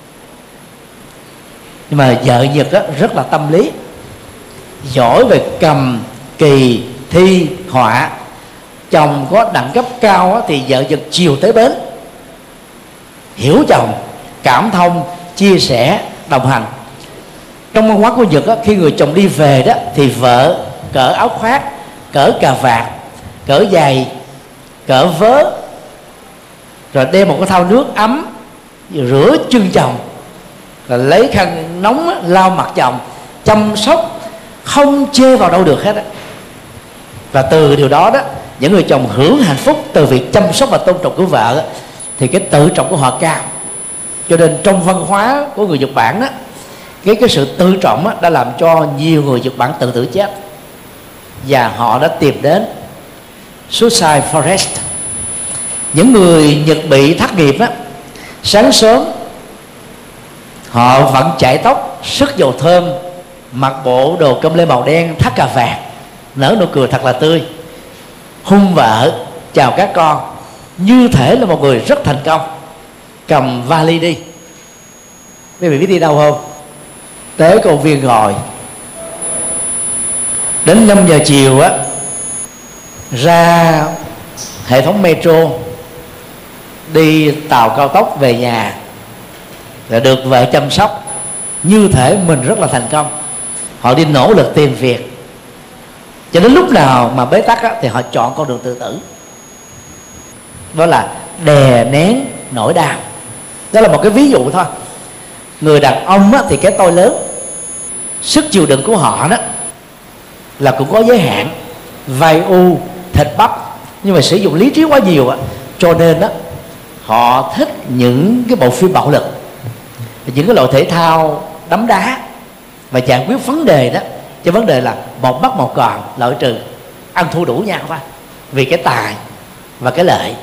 Nhưng mà vợ Nhật đó rất là tâm lý, giỏi về cầm kỳ thi họa. Chồng có đẳng cấp cao thì vợ Nhật chiều tới bến, hiểu chồng, cảm thông, chia sẻ, đồng hành. Trong văn hóa của Nhật đó, khi người chồng đi về đó thì vợ cởi áo khoác, cởi cà vạt, cởi giày, cởi vớ, rồi đem một cái thau nước ấm rồi rửa chân chồng, rồi lấy khăn nóng lau mặt chồng, chăm sóc không chê vào đâu được hết á. Và từ điều đó đó, những người chồng hưởng hạnh phúc từ việc chăm sóc và tôn trọng của vợ đó, thì cái tự trọng của họ cao. Cho nên trong văn hóa của người Nhật Bản đó, cái cái sự tự trọng đó, đã làm cho nhiều người Nhật Bản tự tử chết, và họ đã tìm đến Suicide Forest. Những người Nhật bị thất nghiệp á, sáng sớm họ vẫn chải tóc, sức dầu thơm, mặc bộ đồ cơm lê màu đen, thắt cà vạt, nở nụ cười thật là tươi, hung vợ, chào các con, như thể là một người rất thành công. Cầm vali đi. Quý vị biết đi đâu không? Tới công viên ngồi. Đến năm giờ chiều á, ra hệ thống metro, đi tàu cao tốc về nhà, rồi được vợ chăm sóc, như thể mình rất là thành công. Họ đi nỗ lực tìm việc, cho đến lúc nào mà bế tắc á, thì họ chọn con đường tự tử. đó là đè nén nỗi đau. Đó là một cái ví dụ thôi. Người đàn ông á, thì cái tôi lớn, sức chịu đựng của họ đó là cũng có giới hạn, vai u, thịt bắp, nhưng mà sử dụng lý trí quá nhiều á, cho nên đó họ thích những cái bộ phim bạo lực, những cái loại thể thao đấm đá và giải quyết vấn đề đó. Cái vấn đề là một mất một còn, lợi trừ, ăn thua đủ nhau thôi, vì cái tài và cái lợi.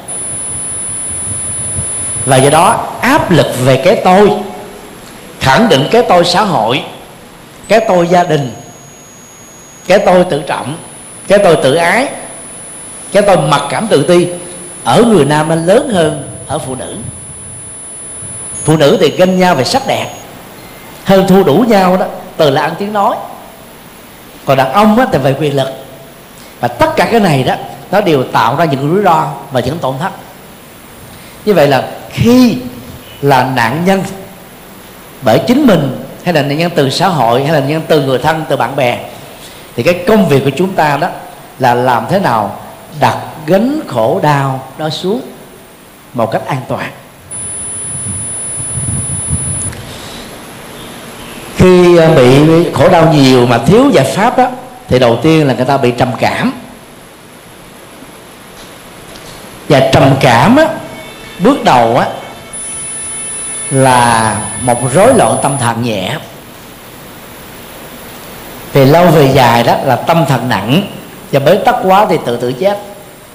Và do đó áp lực về cái tôi, khẳng định cái tôi xã hội, cái tôi gia đình, cái tôi tự trọng, cái tôi tự ái, cái tôi mặc cảm tự ti ở người nam nó lớn hơn ở phụ nữ. Phụ nữ thì ganh nhau về sắc đẹp, hơn thua đủ nhau đó từ là ăn tiếng nói. Còn đàn ông á, thì về quyền lực. Và tất cả cái này đó nó đều tạo ra những rủi ro và những tổn thất. Như vậy là khi là nạn nhân bởi chính mình, hay là nạn nhân từ xã hội, hay là nạn nhân từ người thân, từ bạn bè, thì cái công việc của chúng ta đó là làm thế nào đặt gánh khổ đau đó xuống một cách an toàn. Khi bị khổ đau nhiều mà thiếu giải pháp đó, thì đầu tiên là người ta bị trầm cảm. Và trầm cảm á, bước đầu á, là một rối loạn tâm thần nhẹ, thì lâu về dài đó là tâm thần nặng, và bế tắc quá thì tự tử chết.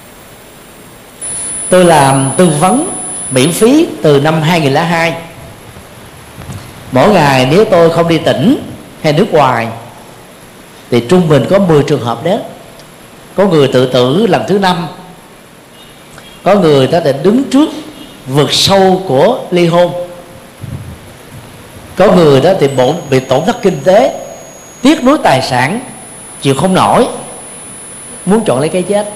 Tôi làm tư vấn miễn phí từ năm hai nghìn lẻ hai. Mỗi ngày nếu tôi không đi tỉnh hay nước ngoài thì trung bình có mười trường hợp đến. Có người tự tử lần thứ năm, có người ta định đứng trước vực sâu của ly hôn, có người đó thì bị tổn thất kinh tế, tiếc nuối tài sản, chịu không nổi, muốn chọn lấy cái chết.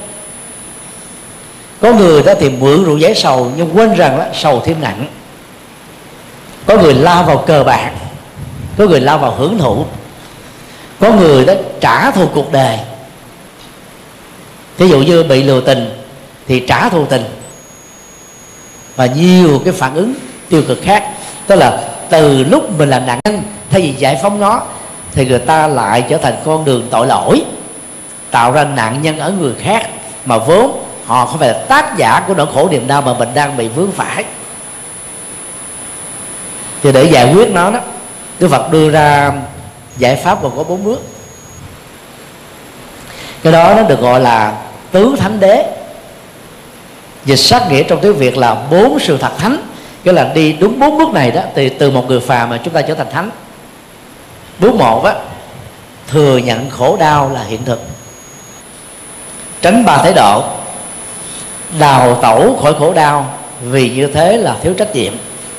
Có người đó thì mượn rượu giải sầu nhưng quên rằng đó, sầu thêm nặng. Có người lao vào cờ bạc, có người lao vào hưởng thụ, có người đó trả thù cuộc đời. Ví dụ như bị lừa tình thì trả thù tình, và nhiều cái phản ứng tiêu cực khác. Tức là từ lúc mình là nạn nhân, thay vì giải phóng nó thì người ta lại trở thành con đường tội lỗi, tạo ra nạn nhân ở người khác, mà vốn họ không phải là tác giả của nỗi khổ niềm đau mà mình đang bị vướng phải. Thì để giải quyết nó đó, Đức Phật đưa ra giải pháp gồm có bốn bước. Cái đó nó được gọi là tứ thánh đế. Dịch sát nghĩa trong tiếng Việt là bốn sự thật thánh. Cái là đi đúng bốn bước này đó thì từ một người phàm mà chúng ta trở thành thánh. Bước một á, thừa nhận khổ đau là hiện thực, tránh ba thái độ, đào tẩu khỏi khổ đau, vì như thế là thiếu trách nhiệm.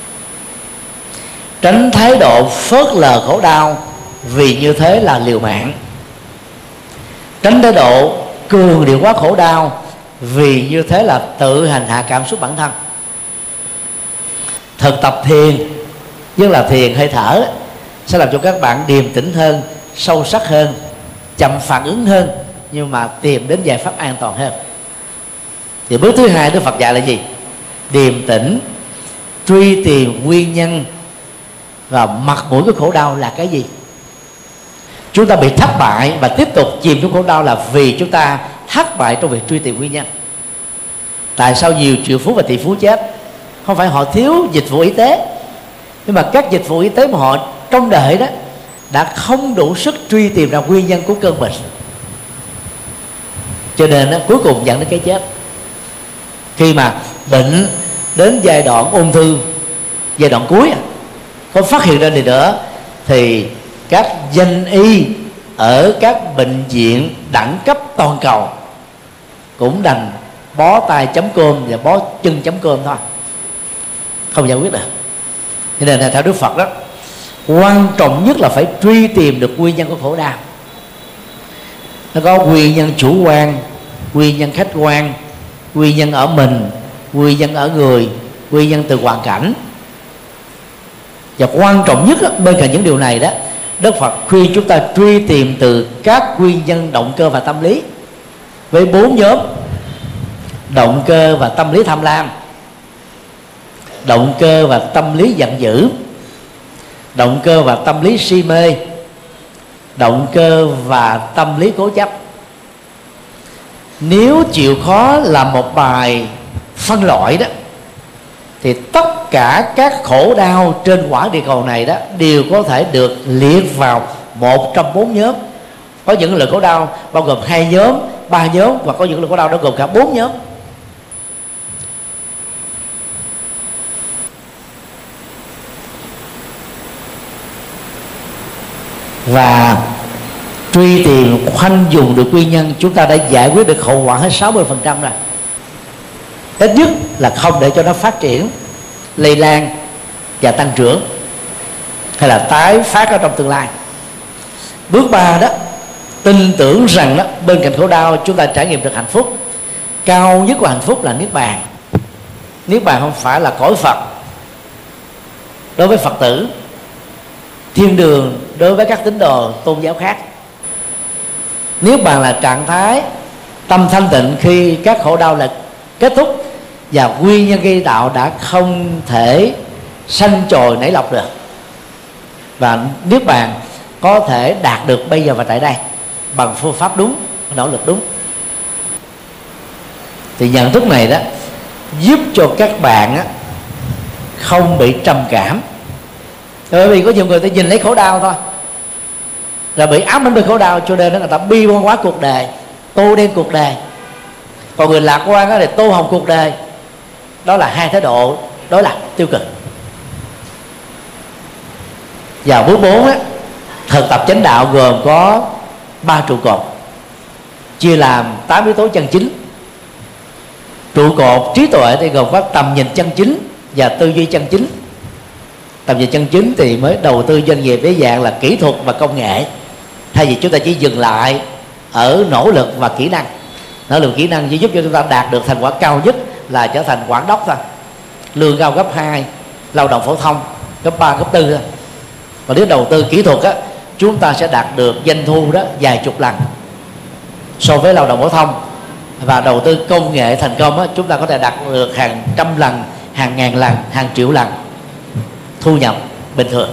Tránh thái độ phớt lờ khổ đau, vì như thế là liều mạng. Tránh thái độ cường điệu quá khổ đau, vì như thế là tự hành hạ cảm xúc bản thân. Thực tập thiền, nhất là thiền hơi thở, sẽ làm cho các bạn điềm tĩnh hơn, sâu sắc hơn, chậm phản ứng hơn, nhưng mà tìm đến giải pháp an toàn hơn. Thì bước thứ hai Đức Phật dạy là gì? Điềm tĩnh, truy tìm nguyên nhân và mặt mũi của khổ đau là cái gì. Chúng ta bị thất bại và tiếp tục chìm trong khổ đau là vì chúng ta thất bại trong việc truy tìm nguyên nhân. Tại sao nhiều triệu phú và tỷ phú chết? Không phải họ thiếu dịch vụ y tế, nhưng mà các dịch vụ y tế mà họ trông đợi đó đã không đủ sức truy tìm ra nguyên nhân của cơn bệnh, cho nên đó, cuối cùng dẫn đến cái chết. Khi mà bệnh đến giai đoạn ung thư, giai đoạn cuối, không phát hiện ra gì nữa, thì các danh y ở các bệnh viện đẳng cấp toàn cầu cũng đành bó tay chấm cơm và bó chân chấm cơm thôi, không giải quyết được. Cho nên là theo Đức Phật đó, quan trọng nhất là phải truy tìm được nguyên nhân của khổ đau. Nó có nguyên nhân chủ quan, nguyên nhân khách quan, nguyên nhân ở mình, nguyên nhân ở người, nguyên nhân từ hoàn cảnh. Và quan trọng nhất đó, bên cạnh những điều này đó, Đức Phật khuyên chúng ta truy tìm từ các nguyên nhân động cơ và tâm lý với bốn nhóm. động cơ và tâm lý tham lam, động cơ và tâm lý giận dữ, động cơ và tâm lý si mê, động cơ và tâm lý cố chấp. Nếu chịu khó làm một bài phân loại đó, thì tất cả các khổ đau trên quả địa cầu này đó đều có thể được liệt vào một trong bốn nhóm. Có những loại khổ đau bao gồm hai nhóm, ba nhóm, và có những loại khổ đau đó gồm cả bốn nhóm. Và truy tìm khoanh vùng được nguyên nhân, chúng ta đã giải quyết được hậu quả hết sáu mươi phần trăm rồi. Ít nhất là không để cho nó phát triển, lây lan và tăng trưởng, hay là tái phát ở trong tương lai. Bước ba đó, tin tưởng rằng đó, bên cạnh khổ đau chúng ta trải nghiệm được hạnh phúc. Cao nhất của hạnh phúc là niết bàn. Niết bàn không phải là cõi Phật đối với Phật tử, thiên đường đối với các tín đồ tôn giáo khác. Niết bàn là trạng thái tâm thanh tịnh khi các khổ đau là kết thúc và nguyên nhân gây đạo đã không thể sanh trồi nảy lọc được, và niết bàn có thể đạt được bây giờ và tại đây bằng phương pháp đúng, nỗ lực đúng. Thì nhận thức này đó giúp cho các bạn á, không bị trầm cảm. Bởi vì có nhiều người ta nhìn lấy khổ đau thôi, rồi bị ám ảnh bởi khổ đau, cho nên người ta bi quan hóa cuộc đời, tô đen cuộc đời. Còn người lạc quan đó thì tô hồng cuộc đời. Đó là hai thái độ đối lập tiêu cực. Và bước bốn á, thực tập chánh đạo gồm có ba trụ cột, chia làm tám yếu tố chân chính. Trụ cột trí tuệ thì gồm có tầm nhìn chân chính và tư duy chân chính. Tầm nhìn chân chính thì mới đầu tư doanh nghiệp với dạng là kỹ thuật và công nghệ, thay vì chúng ta chỉ dừng lại ở nỗ lực và kỹ năng. Nỗ lực kỹ năng chỉ giúp cho chúng ta đạt được thành quả cao nhất là trở thành quản đốc thôi, lương cao gấp hai, lao động phổ thông gấp ba, gấp tư thôi. Còn nếu đầu tư kỹ thuật á, chúng ta sẽ đạt được doanh thu đó vài chục lần so với lao động phổ thông. Và đầu tư công nghệ thành công á, chúng ta có thể đạt được hàng trăm lần, hàng ngàn lần, hàng triệu lần thu nhập bình thường.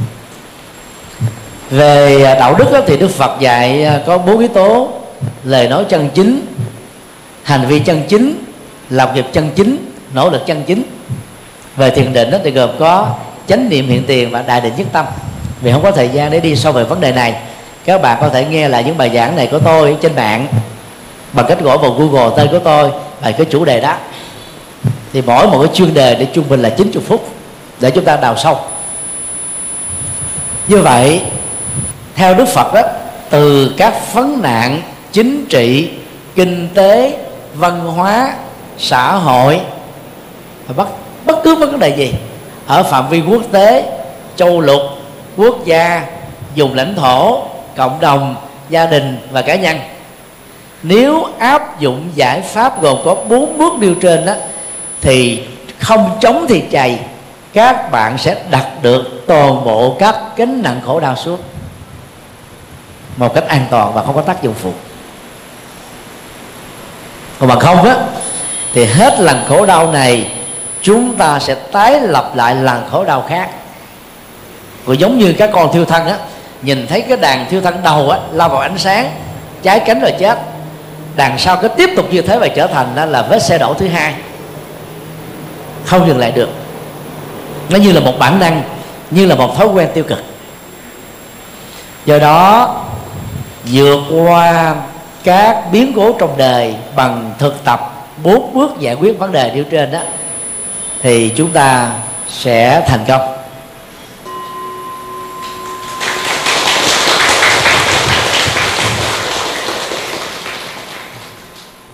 Về đạo đức á, thì Đức Phật dạy có bốn yếu tố: lời nói chân chính, hành vi chân chính, làm việc chân chính, nỗ lực chân chính. Về thiền định đó thì gồm có chánh niệm hiện tiền và đại định nhất tâm. Vì không có thời gian để đi sâu về vấn đề này, các bạn có thể nghe lại những bài giảng này của tôi trên mạng bằng cách gõ vào Google tên của tôi bài cái chủ đề đó. Thì mỗi một cái chuyên đề để trung bình là chín mươi phút để chúng ta đào sâu. Như vậy theo Đức Phật đó, từ các vấn nạn chính trị, kinh tế, văn hóa, xã hội, bất, bất cứ vấn đề gì ở phạm vi quốc tế, châu lục, quốc gia, vùng lãnh thổ, cộng đồng, gia đình và cá nhân, nếu áp dụng giải pháp gồm có bốn bước nêu trên đó, thì không chống thì chày, các bạn sẽ đặt được toàn bộ các gánh nặng khổ đau xuống một cách an toàn và không có tác dụng phụ. Còn bằng không á, thì hết lần khổ đau này chúng ta sẽ tái lập lại lần khổ đau khác. Rồi giống như các con thiêu thân á, nhìn thấy cái đàn thiêu thân đầu á lao vào ánh sáng, cháy cánh rồi chết, đằng sau cứ tiếp tục như thế và trở thành đó là vết xe đổ thứ hai, không dừng lại được. Nó như là một bản năng, như là một thói quen tiêu cực. Do đó vượt qua các biến cố trong đời bằng thực tập bốn bước giải quyết vấn đề nêu trên đó, thì chúng ta sẽ thành công.